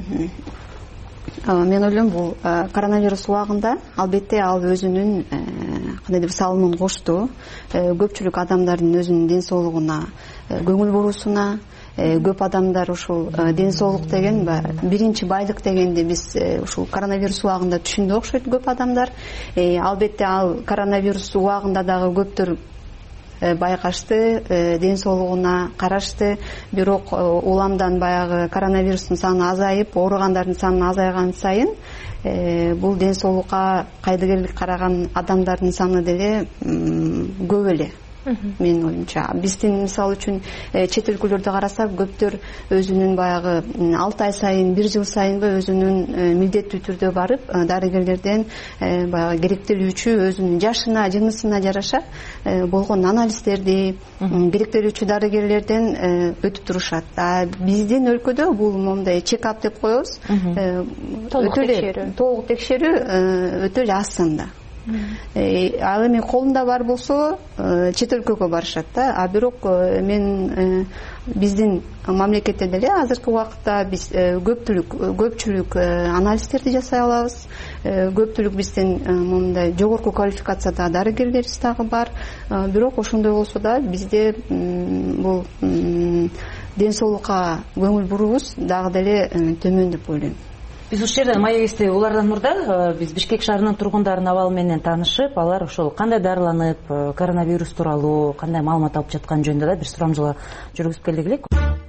Мен ойлойм, бул коронавирус убагында албетте ал өзүнүн кандай деп салымын кошту. Көпчүлүк адамдардын өзүнүн ден соолугуна көңүл буруусуна, көп адамдар ушул ден соолук деген биринчи байлык дегенди биз ушул коронавирус убагында түшүндү окшойт көп адамдар. Албетте ал коронавирус убагында дагы көптөр байкашты, ден соолугуна карашты, бирок уламдан баягы коронавирустун саны азайып, ооругандардын саны азайган сайын бул ден соолукка кайдыгерлик караган адамдардын саны деле көп эле. Менин оюмча, биздин мисалы үчүн чет өлкөлөрдө карасак, көптөр өзүнүн баягы алты ай сайын, бир жыл сайынбы өзүнүн милдеттүү түрдө барып, дарыгерлерден баягы керектелүүчү өзүнүн жашына, жынысына жараша болгон анализдерди керектелүүчү дарыгерлерден өтүп турушат. А биздин өлкөдө бул момундай чек-ап деп коебуз. Толук текшерүү өтө эле аз санда. Ал эми колунда бар болсо чет өлкөгө барышат да. А бирок мен биздин мамлекетте деле азыркы убакытта биз көпчүлүк көпчүлүк анализдерди жасай алабыз. Көпчүлүк биздин момундай жогорку квалификациядагы дарыгерлерибиз дагы бар. Бирок ошондой болсо да бизде бул ден соолукка көңүл буруубуз дагы деле төмөн деп ойлойм. Биз ушул жерде маегибизди улардан мурда биз Бишкек шаарынын тургундарынын абалы менен таанышып, алар ошол кандай дарыланып, коронавирус тууралуу кандай маалымат алып жаткан жөнүндө да бир сурамжылоо жүргүзүп келдик элек.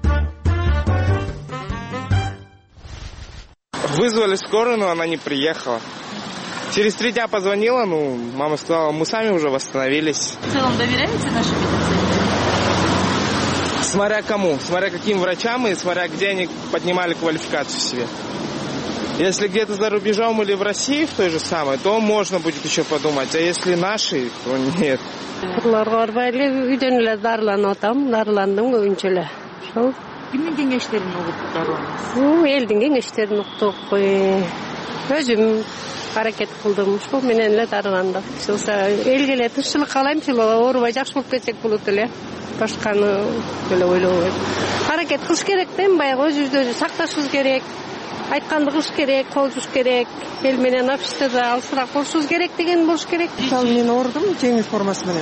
Вызвали скорую, но она не приехала. Через три дня позвонила, ну, мама сказала, мы сами уже восстановились. В целом доверяете нашей медицине? Смотря кому, смотря каким врачам и смотря где они поднимали квалификацию себе. Если где-то за рубежом или в России в той же самой, то можно будет еще подумать. А если наши, то нет. Буларга барбай эле үйдөн эле дарыланып атам, дарыландым көбүнчө эле. Ошол. Кимдин кеңештерин угуп дарыландыңыз? Элдин кеңештерин уктук. Өзүм аракет кылдым, ошол менен эле дарыландым. Элге эле тынччылык каалайм, оорубай жакшы болуп кетсек болот эле. Башканы эле ойлобойм. Аракет кылыш керек да, баягы өзүбүздү өзү сакташыбыз керек. Айтканды кылыш керек, кол жууш керек, эл менен обществодо алысыраак болушубуз керек деген болуш керек. Мисалы мен оорудум жеңил формасы менен.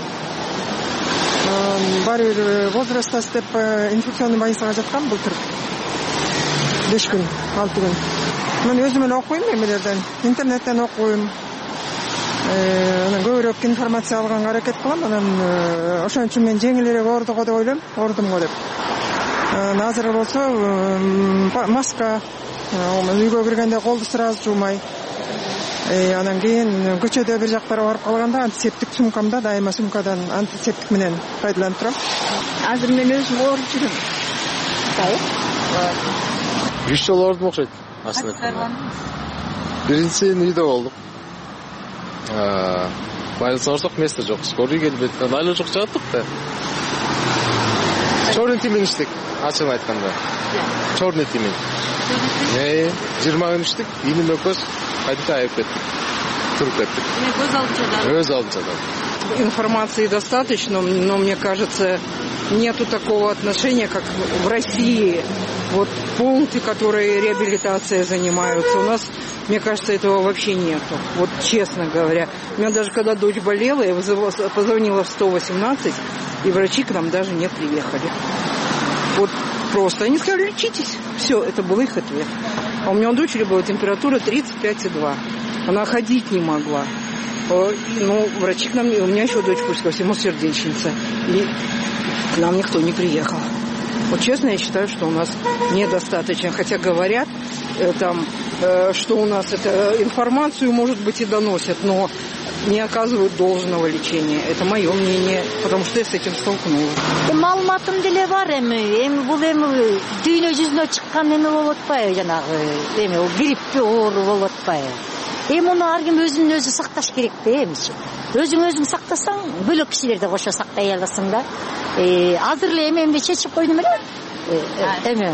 Баары бир возрастасы деп инфекционный больницага жаткам былтыр. беш күн, алты күн. Мен өзүм эле окуйм эмелерден, интернеттен окуйм. Анан көбүрөөк информация алганга аракет кылам. Анан ошон үчүн мен жеңилирээк оорудуго деп ойлойм, оорудум го деп. Азыр болсо маска, үйгө киргенде колду сразу жуумай. Анан кийин көчөдө бир жактарга барып калганда антисептик сумкамда дайыма сумкадан антисептик менен пайдаланып турам. Азыр мен өзүм ооруп жүрөм. Беш жолу оорудум окшойт. Биринчисин үйдө болдук. Больницага барсак место жок, скорый келбейт. Айлы жок жаттык да. Чорный тимин иштик, ачыгын айтканда. Чорный тимин. Э, жыйырма күн иштик, ийним өкөз кайда айып кеттик. Туруп кеттик. Өз алдынча. Өз алдынча. Информации достаточно, но мне кажется, нету такого отношения, как в России. Вот пункты, которые реабилитацией занимаются, у нас, мне кажется, этого вообще нету. Вот честно говоря. У меня даже когда дочь болела, я вызывала, позвонила в сто восемнадцать, и врачи к нам даже не приехали. Вот просто. Они сказали, лечитесь. Все, это был их ответ. А у меня у дочери была температура тридцать пять и два. Она ходить не могла. Ну, врачи к нам, у меня еще дочь по всему сердечница. И к нам никто не приехал. Вот честно, я считаю, что у нас недостаточно. Хотя говорят, э, там, э, что у нас это информацию, может быть, и доносят, но не оказывают должного лечения. Это мое мнение, потому что я с этим столкнулась. Маалыматым деле бар эми. Эми бул эми дүйнө жүзүнө чыккан эми болуп атпайбы, жанагы эми гриппе оору болуп атпайбы. эми муну ар ким өзүн өзү сакташ керек да. Эмичи өзүң өзүң сактасаң бөлөк кишилер да кошо сактай аласың да. Азыр эле эмемди чечип койдум эле. Эме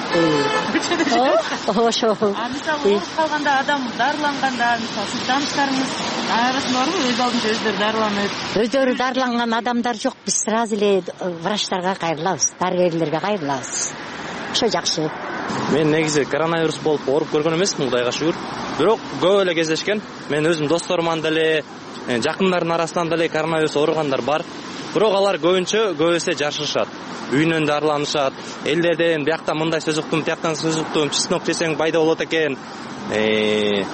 ошо. А мисалы ооруп калганда адам дарыланганда, мисалы сиз тааныштарыңыз арасында барбы өз алдынча өздөрү дарыланып? Өздөрү дарыланган адамдар жок. Биз сразу эле врачтарга кайрылабыз, дарыгерлерге кайрылабыз. Ошо жакшы. Мен негизи коронавирус болуп ооруп көргөн эмесмин, Кудайга шүгүр. Бирок көп эле кездешкен. Мен өзүм досторуман деле, жакындардын арасынан деле коронавирус ооругандар бар. Бирок алар көбүнчө көбүсү жашырышат. Үйүнөн дарыланышат. Элдерден биякта мындай сөз уктум, тияктан сөз уктум, чеснок жесең пайда болот экен. Эмне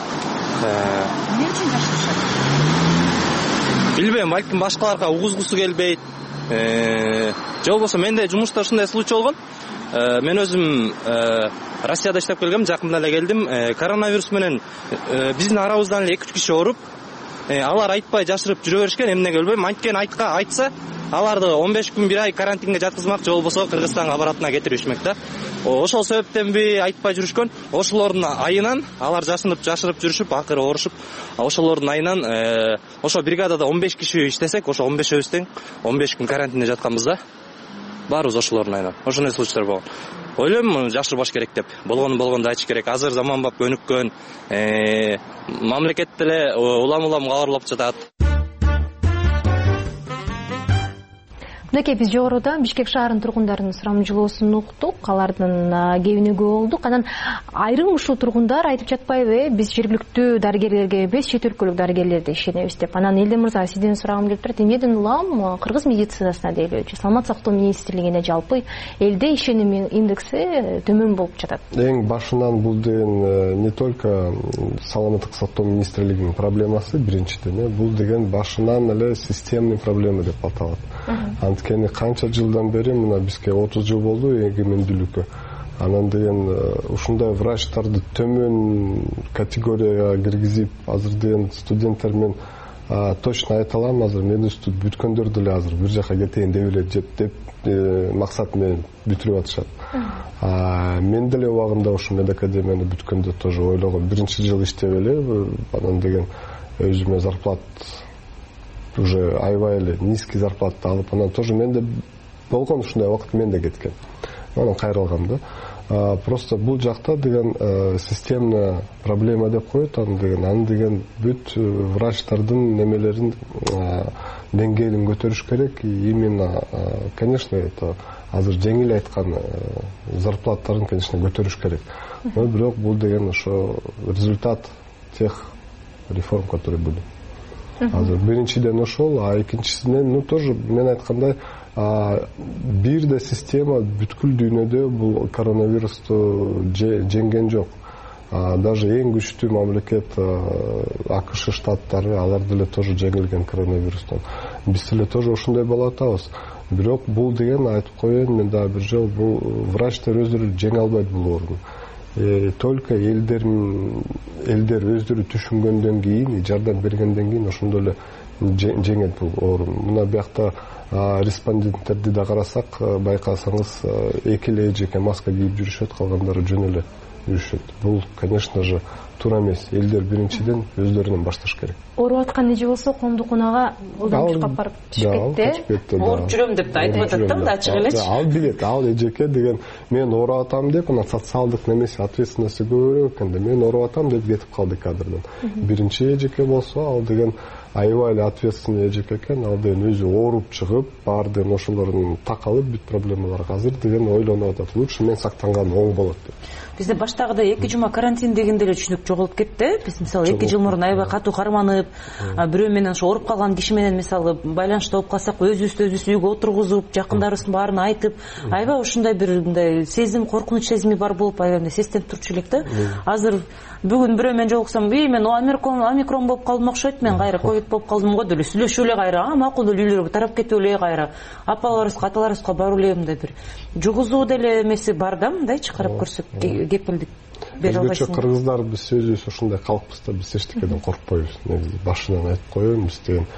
үчүн жашырышат? Билбейм, балким башкаларга угузгусу келбейт. Же болбосо менде жумушта ушундай случай болгон. Мен өзүм Россияда иштеп келгем, жакында эле келдим. Коронавирус менен биздин арабыздан эле эки үч киши ооруп, алар айтпай жашырып жүрө беришкен. Эмнеге билбейм, анткени айтка айтса, аларды он беш күн бир ай карантинге жаткызмак, же болбосо Кыргызстанга баратына кетиришмек да. Ошол себептенби айтпай жүрүшкөн. Ошолордун айынан алар жашынып жашырып жүрүшүп, акыры оорушуп, ошолордун айынан ошо бригадада он беш киши иштесек, ошо он бешөөбүз тең он беш күн карантинде жатканбыз да. Баарыбыз ошолордун айынан. Ошондой случайлар болгон. Ойлойм, жашырбаш керек деп. Болгону болгондо айтыш керек. Азыр заманбап өнүккөн, мамлекет деле улам-улам кабарлап жатат. Мынакей биз жогоруда Бишкек шаарынын тургундарынын сурамжылоосун уктук, алардын кебине күбө болдук. Анан айрым ушул тургундар айтып жатпайбы, биз жергиликтүү дарыгерлерге эмес, чет өлкөлүк дарыгерлерге ишенебиз деп. Анан Элден мырза, сизден сурагым келип турат. Эмнеден улам Кыргыз медицинасына дейличи, Саламат сактоо министрлигине жалпы элде ишеним индекси төмөн болуп жатат? Эң башынан бул деген не только Саламаттык сактоо министрлигинин проблемасы, биринчиден, бул деген башынан эле системный проблема деп аталат. Анткени канча жылдан бери, мына бизге отуз жыл болду эгемендүүлүккө. Анан деген ушундай врачтарды төмөн категорияга киргизип, азыр деген студенттер мен точно айта алам, азыр мединститут бүткөндөр деле азыр бир жака кетейин деп эле деп максат менен бүтүрүп атышат. Мен деле убагында ушу медакадемияны бүткөндө тоже ойлогом, биринчи жыл иштеп эле, анан деген өзүмө зарплат уже аябай эле низкий зарплата алып, анан тоже менде болгон ушундай убакыт мен да кеткен. Анан кайрылгам да. Просто бул жакта деген системный проблема деп коет, аны деген аны деген бүт врачтардын немелерин деңгээлин көтөрүш керек. И именно, конечно, это азыр жеңил айткан зарплаттарын, конечно, көтөрүш керек. Но бирок бул деген ошо результат тех реформ, которые были. Азыр биринчиден ошол, а экинчисинен, ну тоже мен айткандай, бир да система бүткүл дүйнөдө бул коронавирусту жеңген жок. Даже эң күчтүү мамлекет АКШ штаттары, алар деле тоже жеңилген коронавирустан. Биз деле тоже ошондой болуп атабыз. Бирок бул деген, айтып коеюн мен дагы бир жол, бул врачтар өздөрү жеңе албайт бул оорууну. Только элдер элдер өздөрү түшүнгөндөн кийин, жардам бергенден кийин ошондо эле жеңет бул оорууну. Мына биякта респонденттерди да карасак, байкасаңыз эки эле эжеке маска кийип жүрүшөт, калгандары жөн эле жүрүшөт. Бул, конечно же, туура эмес. Элдер биринчиден өздөрүнөн башташ керек. Ооруп аткан эже болсо коомдук кунага ылдам чыккап барып түшүп кетти. Ооруп жүрөм деп да айтып атат да, мында ачык элечи. Ал билет, ал эжеке деген мен ооруп атам деп, анан социалдык немеси ответственности көбүрөөк экен да, мен ооруп атам деп кетип калды кадрдан. Биринчи эжеке болсо, ал деген аябай эле ответственный эжеке экен, ал деген өзү ооруп чыгып, баары деген ошолордун такалып бүт проблемаларга азыр деген ойлонуп атат. Лучше мен сактанган оң болот деп. Бизде баштагыдай эки жума карантин дегенде эле түшүнүк жоголуп кетти. Биз мисалы эки жыл мурун аябай катуу карманып, бирөө менен ошо ооруп калган киши менен мисалы байланышта болуп калсак, өзүбүздү өзүбүз үйгө отургузуп, жакындарыбыздын баарына айтып, аябай ушундай бир мындай сезим, коркунуч сезими бар болуп, аябай сестенип турчу элек да. Азыр бүгүн бирөө менен жолуксам, "Үй, мен омикрон, омикрон болуп калдым окшойт, мен кайра ковид болуп калдым го" деп эле сүйлөшүп эле кайра, "А, макул" деп үйлөргө тарап кетип эле кайра. Апаларыбызга, аталарыбызга барып эле мындай бир жугузуу деле эмеси бар да, мындайчы карап көрсөк, кепилдик бере албайсың. Өзгөчө кыргыздар биз өзүбүз ошондой калкпыз да, биз эчтекеден коркпойбуз. Негизи башынан айтып коеюн, биз деген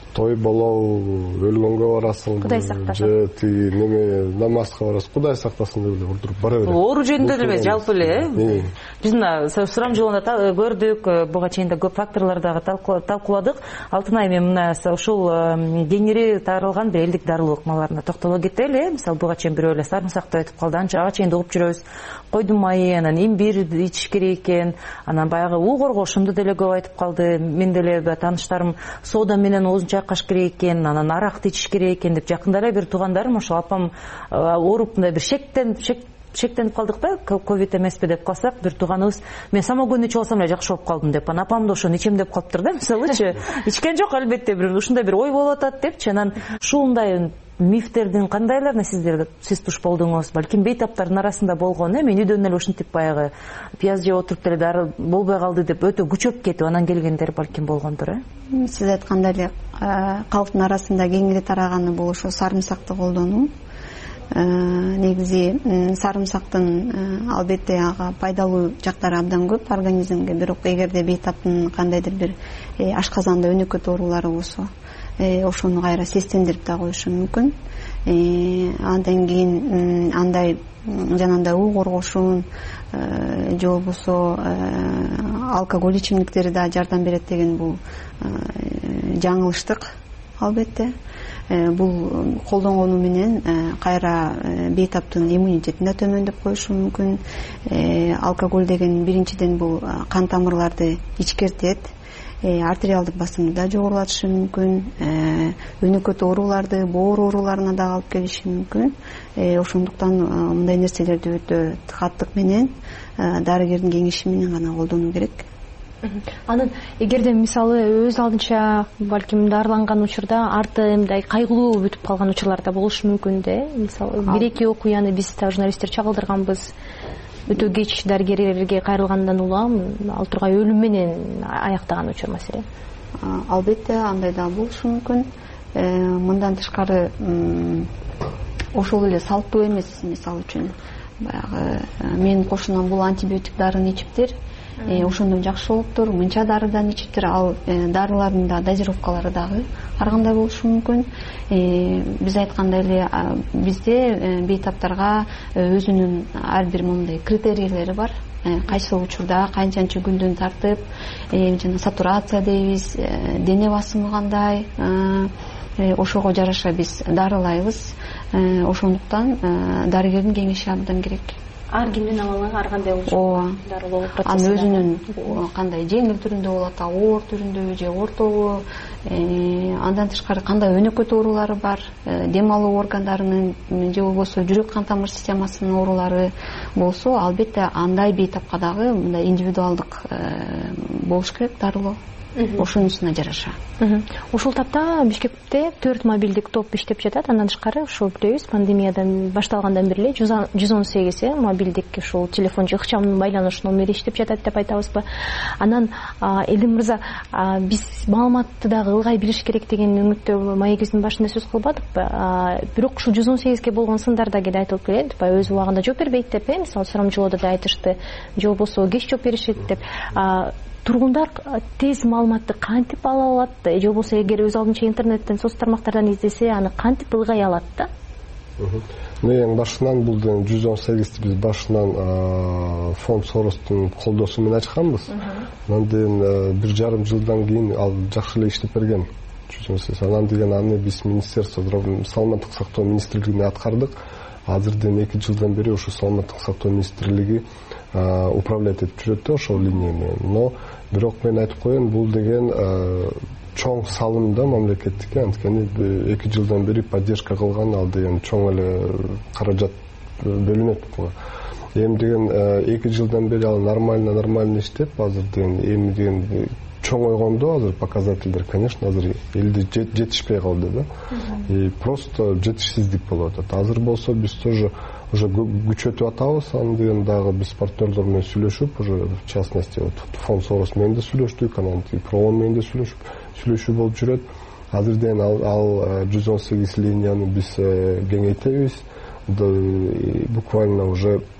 той болобу, өлгөнгө барасың, Кудай сактасын. же тиги неме намазга барасың, Кудай сактасын деп эле урдуруп бара берет. Оору жөнүндө эле эмес, жалпы эле. Биз мына сурам жолунда көрдүк, буга чейин да көп факторлорду дагы талкууладык. Алтынай, мен мына ушул кеңири таралган бир элдик дарылуу ыкмаларына токтоло кетели. Мисалы буга чейин бирөө эле сарымсакты айтып калды, ага чейин угуп жүрөбүз. Койдун майы, анан имбир ичиш керек экен, анан баягы уу коргошумду деле көп айтып калды. Мен деле тааныштарым соода менен оозун чайкаш керек экен, анан аракты ичиш керек экен деп жакында эле бир туугандарым ошо апам ооруп мындай бир шектен шектенип калдык да, ковид эмеспи деп калсак, бир тууганыбыз мен самогон ичип алсам эле жакшы болуп калдым деп, анан апам да ошону ичем деп калыптыр да, мисалычы. Ичкен жок, албетте бир ушундай бир ой болуп атат депчи. Анан ушундай мифтердин кандайларына сиздер сиз туш болдуңуз? Балким бейтаптардын арасында болгон, э, мен үйдөн эле ушинтип баягы пияз жеп отуруп деле дары болбой калды деп өтө күчөп кетип анан келгендер балким болгондур, э? Сиз айткандай эле калктын арасында кеңири тараганы бул ошо сарымсакты колдонуу. Негизи сарымсактын албетте ага пайдалуу жактары абдан көп организмге, бирок эгерде бейтаптын кандайдыр бир ашказанда өнөкөт оорулары болсо, ошону кайра сестендирип да коюшу мүмкүн. Андан кийин андай жанагындай уу коргошун же болбосо алкоголь ичимдиктери да жардам берет деген бул жаңылыштык албетте. Бул колдонгону менен кайра бейтаптын иммунитетин да төмөндөп коюшу мүмкүн. Алкоголь деген биринчиден бул кан тамырларды ичкертет, артериалдык басымды да жогорулатышы мүмкүн, өнөкөт ооруларды, боор ооруларына да алып келиши мүмкүн. Ошондуктан мындай нерселерди өтө каттык менен дарыгердин кеңеши менен гана колдонуу керек. Анын эгерде мисалы өз алдынча балким дарыланган учурда арты мындай кайгылуу бүтүп калган учурлар да болушу мүмкүн да. Мисалы бир эки окуяны биз да журналисттер чагылдырганбыз. Өтө кеч дарыгерлерге кайрылгандан улам ал тургай өлүм менен аяктаган учур маселе. Албетте андай да болушу мүмкүн. Мындан тышкары ошол эле салттуу эмес, мисалы үчүн баягы менин кошунам бул антибиотик дарыны ичиптир, ошондон жакшы болуптур, мынча дарыдан ичиптир, ал дарылардын да дозировкалары дагы ар кандай болушу мүмкүн. Биз айткандай эле бизде бейтаптарга өзүнүн ар бир мындай критерийлери бар. Кайсы учурда канчанчы күндөн тартып, жана сатурация дейбиз, дене басымы кандай, ошого жараша биз дарылайбыз. Ошондуктан дарыгердин кеңеши абдан керек. Ар кимдин абалы ар кандай болушу дарылоо процесси. Анын өзүнүн кандай жеңил түрүндө болот, оор түрүндө же ортобу, андан тышкары кандай өнөкөт оорулары бар, дем алуу органдарынын же болбосо жүрөк кан тамыр системасынын оорулары болсо, албетте андай бейтапка дагы мындай индивидуалдык болуш керек дарылоо. Ошонусуна жараша. Ушул тапта Бишкекте төрт мобилдик топ иштеп жатат. Андан тышкары ушул билебиз, пандемиядан башталгандан бери эле жүз он сегиз мобилдик ушул телефон же ыкчам байланыш номери иштеп жатат деп айтабызбы. Анан Элим мырза, биз маалыматты дагы ылгай билиш керек деген үмүттө маегибиздин башында сөз кылбадыкпы? Бирок ушул жүз он сегизге болгон сындар да кээде айтылып келет. Өз убагында жооп бербейт деп, мисалы сурам жолоодо да айтышты. Же болбосо кеч жооп беришет деп. Тургундар тез маалыматты кантип ала алат, же болбосо эгер өз алдынча интернеттен, соц тармактардан издесе, аны кантип ылгай алат да? Мен башынан бул жүз он сегизди биз башынан фонд Соростун колдоосу менен ачканбыз. Анан бир жарым жылдан кийин ал жакшы эле иштеп берген. Анан деген аны биз министерство саламаттык сактоо министрлигине аткардык. Азырден эки жылдан бери ошо саламаттык сактоо министрлиги управлять этип жүрөт да ошол линия менен. Но бирок мен айтып коеюн, бул деген чоң салым да мамлекеттикке, анткени эки жылдан бери поддержка кылган, ал деген чоң эле каражат бөлүнөт буга. Эми деген эки жылдан бери ал нормально нормально иштеп, азыр деген эми деген чоң ойгондо азыр показательдер, конечно, азыр элди жетишпей калды да. И просто жетишсиздик болуп атат. Азыр болсо биз тоже уже күчөтүп атабыз, аны деген дагы биз партнерлор менен сүйлөшүп, уже в частности вот фонд Сорос менен да сүйлөштүк, анан Проон менен да сүйлөшүп, сүйлөшүү болуп жүрөт. Азырден ал, ал жүз он сегиз линияны биз кеңейтебиз. Буквально уже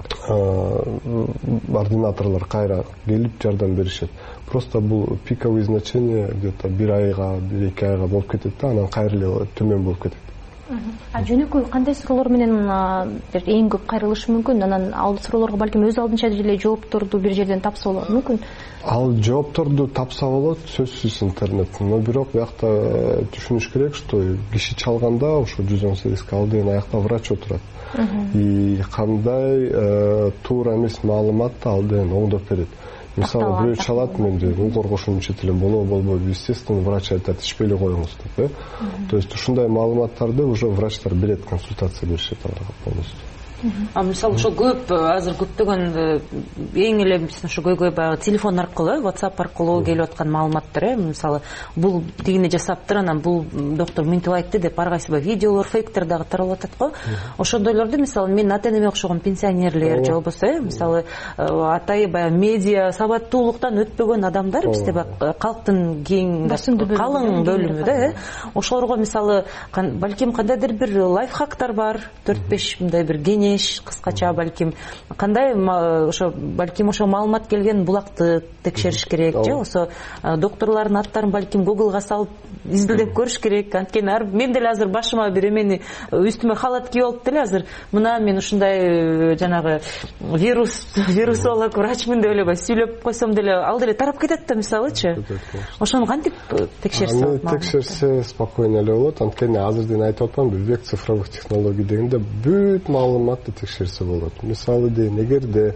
ординаторлор кайра келип жардам беришет. Просто бул пиковый значение где-то бир айга, бир эки айга болуп кетет да, анан кайра эле төмөн болуп кетет. А жөнөкөй кандай суроолор менен бир эң көп кайрылышы мүмкүн? Анан ал суроолорго балким өз алдынча деле жоопторду бир жерден тапса болот мүмкүн? Ал жоопторду тапса болот, сөзсүз интернет. Но бирок биякта түшүнүш керек, что киши чалганда ошо жүз он сегизге ал деген аякта врач отурат. И кандай туура эмес маалыматты ал деген оңдоп берет. Мисалы бирөө чалат, менде ул коргошууну ичет элем, болобу болбойбу, естественно, врач айтат, ичпей коюңуз деп, э? То есть ушундай маалыматтарды уже врачтар берет, консультация беришет аларга полностью. А мисалы ошо көп азыр көптөгөн эң эле ошо көйгөй баягы телефон аркылуу, WhatsApp аркылуу келип аткан маалыматтар, э, мисалы бул тигини жасаптыр, анан бул доктор мынтип айтты деп ар кайсы видеолор, фейктер дагы таралып атат го. Ошондойлорду мисалы мен ата-энеме окшогон пенсионерлер же болбосо, э, мисалы атайы баягы медиа сабаттуулуктан өтпөгөн адамдар, бизде баягы калктын кең калың бөлүмү да, э, ошолорго мисалы балким кандайдыр бир лайфхактар бар, төрт беш мындай бир кеңеш кыскача балким кандай ошо балким ошо маалымат келген булакты текшериш керек же болсо докторлордун аттарын балким Googleга салып изилдеп көрүш керек. Анткени мен деле азыр башыма бир эмени үстүмө халат кийип алып деле азыр мына мен ушундай жанагы вирус вирусолог врачмын деп эле сүйлөп койсом деле ал деле тарап кетет да мисалычы. Ошону кантип текшерсе болот? Текшерсе спокойно эле болот. Анткени азырдын айтып атпаймынбы, век цифровых технологий дегенде бүт маалыматты текшерсе болот. Мисалы дейин, эгерде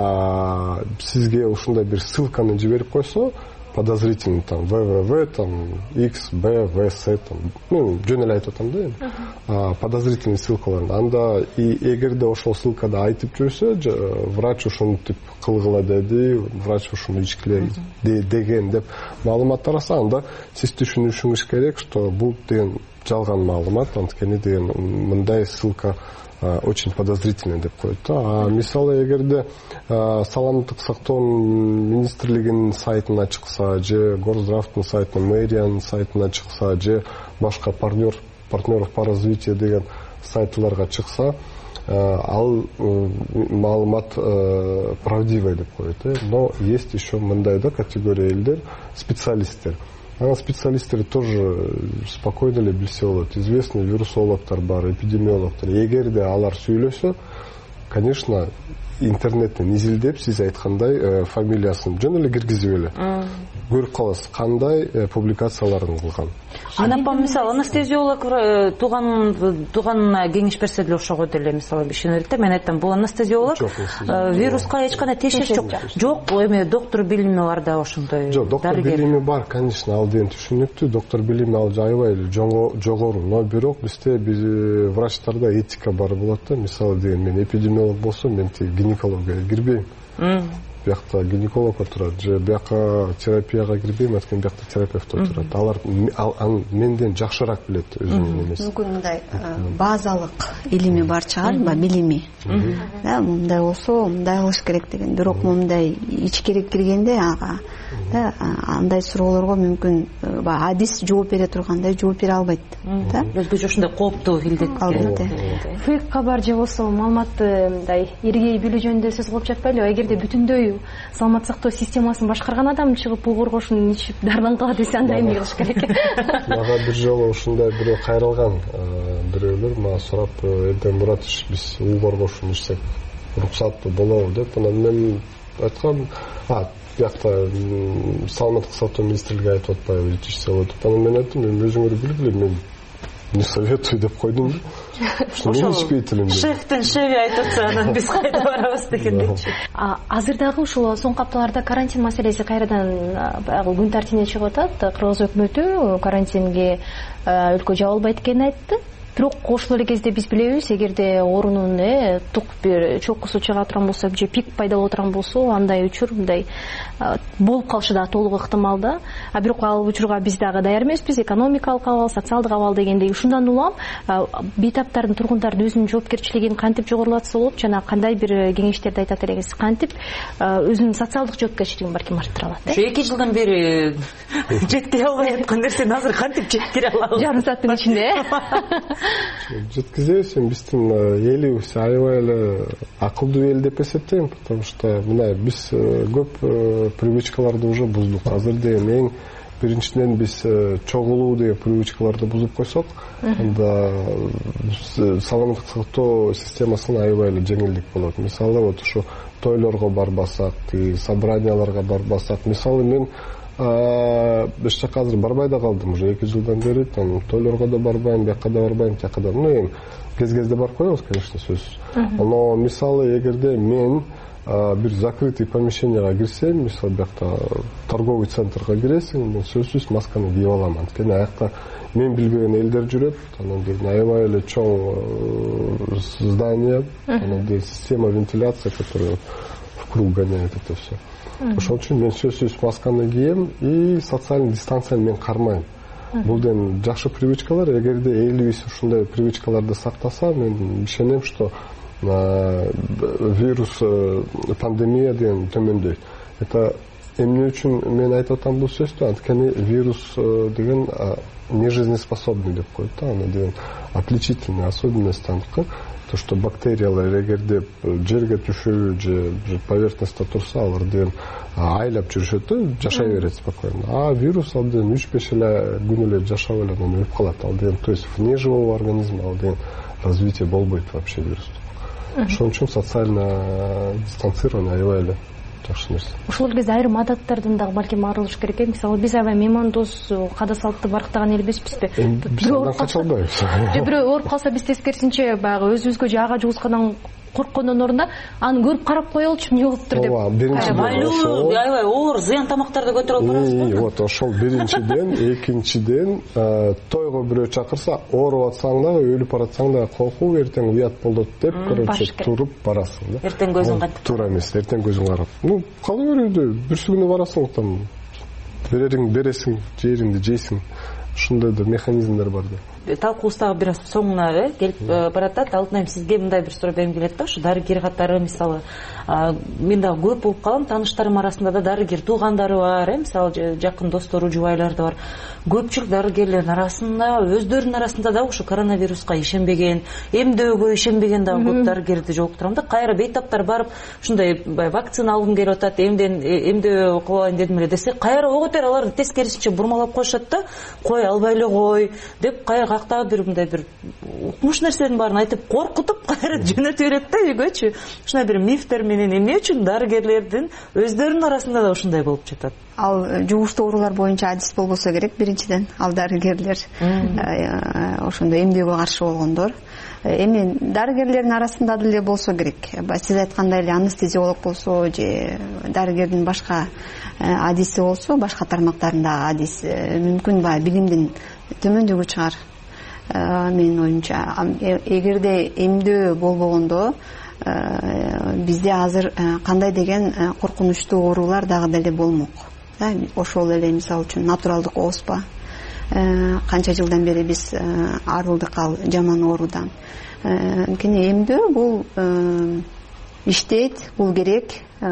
сизге ушундай бир ссылканы жиберип койсо, подозрительный там вэ-вэ-вэ, там X, B, V, S, там, ну, жөн эле айтып атам да эми. Подозрительный ссылкалар. Анда и эгерде ошол ссылкада айтып жүрсө, врач ушинтип кылгыла деди, врач ушуну ичкиле деген деп маалымат тараса, анда сиз түшүнүшүңүз керек, что бул деген жалган маалымат, анткени деген мындай ссылка очень подозрительный деп коет. А мисалы эгерде саламаттык сактоо министрлигинин сайтына чыкса, же Горздравдын сайтына, мэриянын сайтына чыкса, же башка партнер партнеров по развитию деген сайтларга чыкса, ал маалымат правдивый деп коет. Но есть еще мындай да категория элдер, специалисттер. Ана специалисттер тоже спокойно эле билсе болот. Известный вирусологдор бар, эпидемиологдор. Эгерде алар сүйлөсө, конечно, интернеттен изилдеп, сиз айткандай фамилиясын жөн эле киргизип эле көрүп каласыз кандай публикацияларын кылган. Анан мисалы анестезиолог тууганына кеңеш берсе деле ошого деле мисалы ишенет да. Мен айттым, бул анестезиолог вируска эч кандай тиешеси жок. Жок, эми доктор билими бар да ошондой. Жок, доктор билими бар, конечно, ал деген түшүнүктүү. Доктор билими ал аябай эле жогору. Но бирок бизде биз врачтарда этика бар болот да. Мисалы деген мен эпидемиолог болсом, мен тиги гинекологияга кирбейм. Биякта гинеколог отурат, же бияка терапияга кирбейм, анткени биякта терапевт отурат. Алар менден жакшыраак билет өзүнүн эмесин. Мүмкүн мындай базалык илими бар чыгар, билими. Да, мындай болсо, мындай кылыш керек деген. Бирок мындай ичкерек киргенде ага, да, андай суроолорго мүмкүн адис жооп бере тургандай жооп бере албайт. Да? Өзгөчө ушундай кооптуу илдет. Албетте. Фейк кабар же болсо маалыматты мындай иргей билүү жөнүндө сөз кылып жатпайлыбы? Эгерде бүтүндөй саламат сактоо системасын башкарган адам чыгып бул коргошууну ичип дарланган десе андай эмне кылыш керек? Мага бир жолу ушундай бирөө кайрылган, бирөөлөр мага сурап, "Эрден Муратович, биз уу коргошууну ичсек уруксаттуу болобу?" деп. Анан мен айткам, "А, биякта саламаттык сактоо министрлиги айтып атпайбы, ичишсе болот." Анан мен айттым, "Мен өзүңөр билгиле, мен не советую" деп койдум. Ошо шефтин шеви айтып атса, анан биз кайда барабыз дегендечи. Азыр дагы ушул соңку апталарда карантин маселеси кайрадан баягы күн тартибине чыгып атат. Кыргыз өкмөтү карантинге өлкө жабылбайт экенин айтты. Бирок ошол эле кезде биз билебиз, эгерде оорунун э тук бир чокусу чыга турган болсо, же пик пайда боло турган болсо, андай учур мындай болуп калышы да толук ыктымал да. А бирок ал учурга биз дагы даяр эмеспиз, экономикалык абал, социалдык абал дегендей. Ушундан улам бейтаптардын, тургундардын өзүнүн жоопкерчилигин кантип жогорулатса болот, жана кандай бир кеңештерди айтат элеңиз, кантип өзүнүн социалдык жоопкерчилигин балким арттыра алат. Ошо эки жылдан бери жеткире албай аткан нерсени азыр кантип жеткире алабыз? Жарым сааттын ичинде. жеткизебиз. Эми биздин элибиз аябай эле акылдуу эл деп эсептейм, потому что мына биз көп привычкаларды уже буздук. Азыр деген эң биринчиден биз чогулуу деген привычкаларды бузуп койсок, анда саламаттык сактоо системасына аябай эле жеңилдик болот. Мисалы вот ушу тойлорго барбасак, собранияларга барбасак, мисалы мен эч жака азыр барбай да калдым, уже эки жылдан бери там тойлорго да барбайм, бияка да барбайм, тияка да. Ну эми кез-кезде барып коебуз, конечно, сөзсүз. Но мисалы эгерде мен бир закрытый помещенияга кирсем, мисалы биякта торговый центрга киресиң, мен сөзсүз масканы кийип алам. Анткени аякта мен билбеген элдер жүрөт, анан кийин аябай эле чоң здание, анан кийин система вентиляции, которая в круг гоняет это все. Ошол үчүн мен сөзсүз масканы кийем и социальный дистанцияны мен кармайм. Бул ден жакшы привычкалар. Эгерде элибиз ушундай привычкаларды сактаса, мен ишенем, что вирус, пандемия деген төмөндөйт. Это эмне үчүн мен айтып атам бул сөздү? Анткени вирус деген не жизнеспособный деп коет да, аны деген отличительная особенность аныкы. То, что бактериялар эгерде жерге түшүп же поверхностьта турса, алар деген айлап жүрүшөт да, жашай берет спокойно. А вирус ал деген үч беш эле күн эле жашап эле анан өлүп калат. Ал деген, то есть вне живого организма ал деген развитие болбойт вообще вирус. Ошон үчүн социально дистанцирование аябай эле жакшы нерсе. Ошол кезде айрым адаттардан дагы балким арылыш керек экен. Мисалы биз аябай меймандос, када салтты барктаган эл эмеспизби? Биз андан кача албайбыз. Же бирөө ооруп калса биз тескерисинче баягы өзүбүзгө же ага жугузгадан корккондон ордуна аны көрүп карап коелучу, эмне болуптур деп. Ооба, биринчиден аябай оор зыянтамактарды көтөрүп алып барасызбы? Вот ошол биринчиден, экинчиден тойго бирөө чакырса, ооруп атсаң дагы, өлүп баратсаң дагы коркуу, эртең уят болот деп, короче, туруп барасың да. Эртең көзүң кантип? Туура эмес, эртең көзүң карап. Ну, кала берүүдө бүрсү күнү барасың, там берериң бересиң, жериңди жейсиң. Ушундай да механизмдер бар да. Талкуубуздагы бир аз соңуна келип баратат. Алтынайым, сизге мындай бир суроо бергим келет да. Ушу дарыгер катары, мисалы, мен дагы көп болуп калам, тааныштарым арасында да дарыгер туугандары бар, э, мисалы, жакын достору, жубайлары да бар. Көпчүлүк дарыгерлердин арасында, өздөрүнүн арасында да ушу коронавируска ишенбеген, эмдөөгө ишенбеген дагы көп дарыгерди жолуктурам да. Кайра бейтаптар барып, ушундай вакцина алгым келип атат, эмден эмдөө кылайын дедим эле десе, кайра ого бетер алар тескерисинче бурмалап коюшат да. Кой, албай эле кой деп, кайра кактап бир мындай бир укмуш нерсенин баарын айтып коркутуп кайра жөнөтө берет да үйгөчү. Ушундай бир мифтер менен эмне үчүн дарыгерлердин өздөрүнүн арасында да ушундай болуп жатат? Ал жугуштуу оорулар боюнча адис болбосо керек биринчиден. Ал дарыгерлер ошондой эмдөөгө каршы болгондор. Эми дарыгерлердин арасында деле болсо керек. Сиз айткандай эле анестезиолог болсо же дарыгердин башка адиси болсо, башка тармактарында адис мүмкүн баягы билимдин төмөндүгү чыгар. Менин оюмча, эгерде эмдөө болбогондо бизде азыр кандай деген коркунучтуу оорулар дагы деле болмок. Ошол эле мисалы үчүн натуралдык оспа. Канча жылдан бери биз арылдык ал жаман оорудан. Анткени эмдөө бул иштейт, бул керек.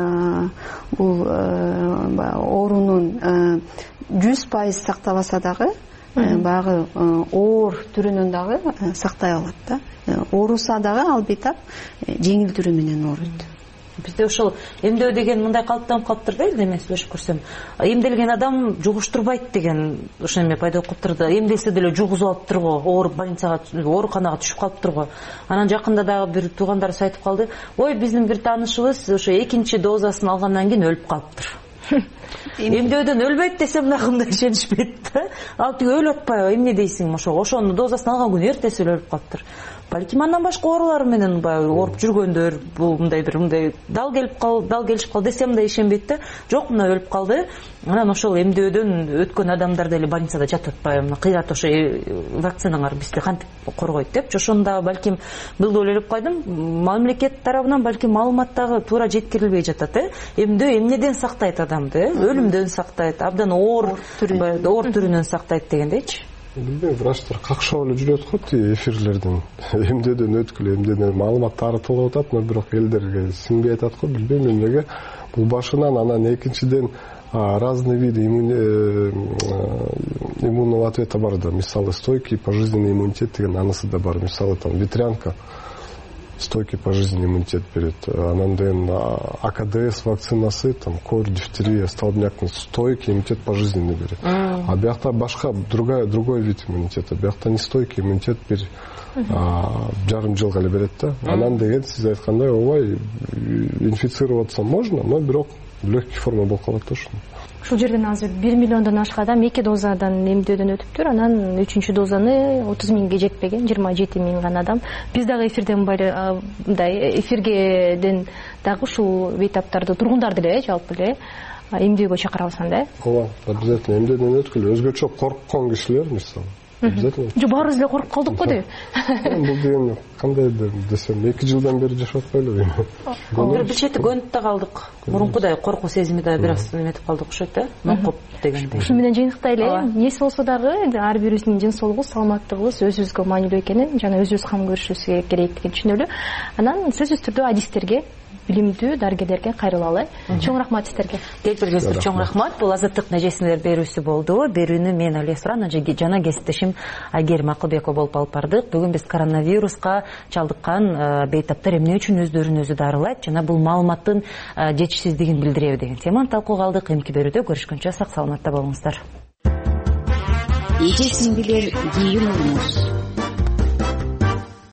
Бул оорунун жүз пайыз сактабаса дагы баягы оор түрүнөн дагы сактай алат да. Ооруса дагы ал бейтап жеңил түрү менен ооруйт. Бизде ошол эмдөө деген мындай калыптанып калыптыр да, элде мен сүйлөшүп көрсөм. Эмделген адам жугуштурбайт деген ошо эме пайда болуп калыптыр да. Эмделсе деле жугузуп алыптыр го, ооруп больницага, ооруканага түшүп калыптыр го. Анан жакында дагы бир туугандарыбыз айтып калды. Ой, биздин бир таанышыбыз ошо экинчи дозасын алгандан кийин өлүп калыптыр. Эмдөөдөн өлбөйт десем да кандай ишенишпейт да. Ал тиги өлүп атпайбы, эмне дейсиң ошо? Ошонун дозасын алган күнү эртеси өлүп калыптыр. Балким андан башка оорулар менен баягы ооруп жүргөндөр, бул мындай бир мындай дал келип кал, дал келишип кал десем да ишенбейт да. Жок, мына өлүп калды. Анан ошол эмдөөдөн өткөн адамдар деле больницада жатып атпайбы? Мына кыйрат ошо вакцинаңар бизди кантип коргойт депчи. Ошондо балким бул ойлоп койдум, мамлекет тарабынан балким маалымат дагы туура жеткирилбей жатат, э? Эмдөө эмнеден сактайт адамды, э? Өлүмдөн сактайт, абдан оор оор түрүнөн сактайт дегендейчи. Билбейм, врачтар какшап эле жүрөт го тиги эфирлерден. Эмдөөдөн өткүлө, эмнеден маалымат таратылып атат, но бирок элдерге сиңбей атат го, билбейм эмнеге. Бул башынан, анан экинчиден разные виды иммунного ответа бар да. Мисалы стойкий пожизненный иммунитет деген анысы да бар. Мисалы там ветрянка стойкий пожизненный иммунитет берет. Анан деген А К Д С вакцинасы, там кор, дифтерия, столбняктың стойкий иммунитет пожизненный берет. А бияқта башка другая другой вид иммунитета. Бияқта не стойкий иммунитет бир жарым жылга эле берет да. Анан деген сиз айткандай ооба инфицироваться можно, но бирок легкий форма болуп калат да ушул. Ушул жерден азыр бир миллиондон ашык адам эки дозадан эмдөөдөн өтүптүр. Анан үчүнчү дозаны отуз миңге жетпеген, жыйырма жети миң гана адам. Биз дагы эфирден мындай эфиргеден дагы ушул бейтаптарды тургундар деле жалпы эле эмдөөгө чакырабыз анда. Ооба, обязательно эмдөөдөн өткүлө. Өзгөчө корккон кишилер мисалы обязательно. Жок, баарыбыз эле коркуп калдык го дейм. Бул деген кандай десем, эки жылдан бери жашап атпайлыбы эми. Бир чети көнүп да калдык. Мурункудай коркуу сезими да бир аз неметип калдык окшойт да. Нокоп дегендей. Ушун менен жыйынтыктайлы. Эмнеси болсо дагы ар бирибиздин ден соолугубуз, саламаттыгыбыз өзүбүзгө маанилүү экенин жана өзүбүз кам көрүшүбүз керектигин түшүнөлү. Анан сөзсүз түрдө адистерге, билимдүү дарыгерлерге кайрылалы. Чоң рахмат сиздерге. Келиңиздер, чоң рахмат. Бул азаттык нежесинер берүүсү болду. Берүүнү мен Алия Суран жана кесиптешим Айгерим Акылбекова болуп алып бардык. Бүгүн биз коронавируска чалдыккан бейтаптар эмне үчүн өздөрүн өзү дарылайт жана бул маалыматтын жетишсиздигин билдиреби деген теманы талкууга алдык. Эмки берүүдө көрүшкөнчө сак саламатта болуңуздар. Эже сиңдилер, кийин уруңуз.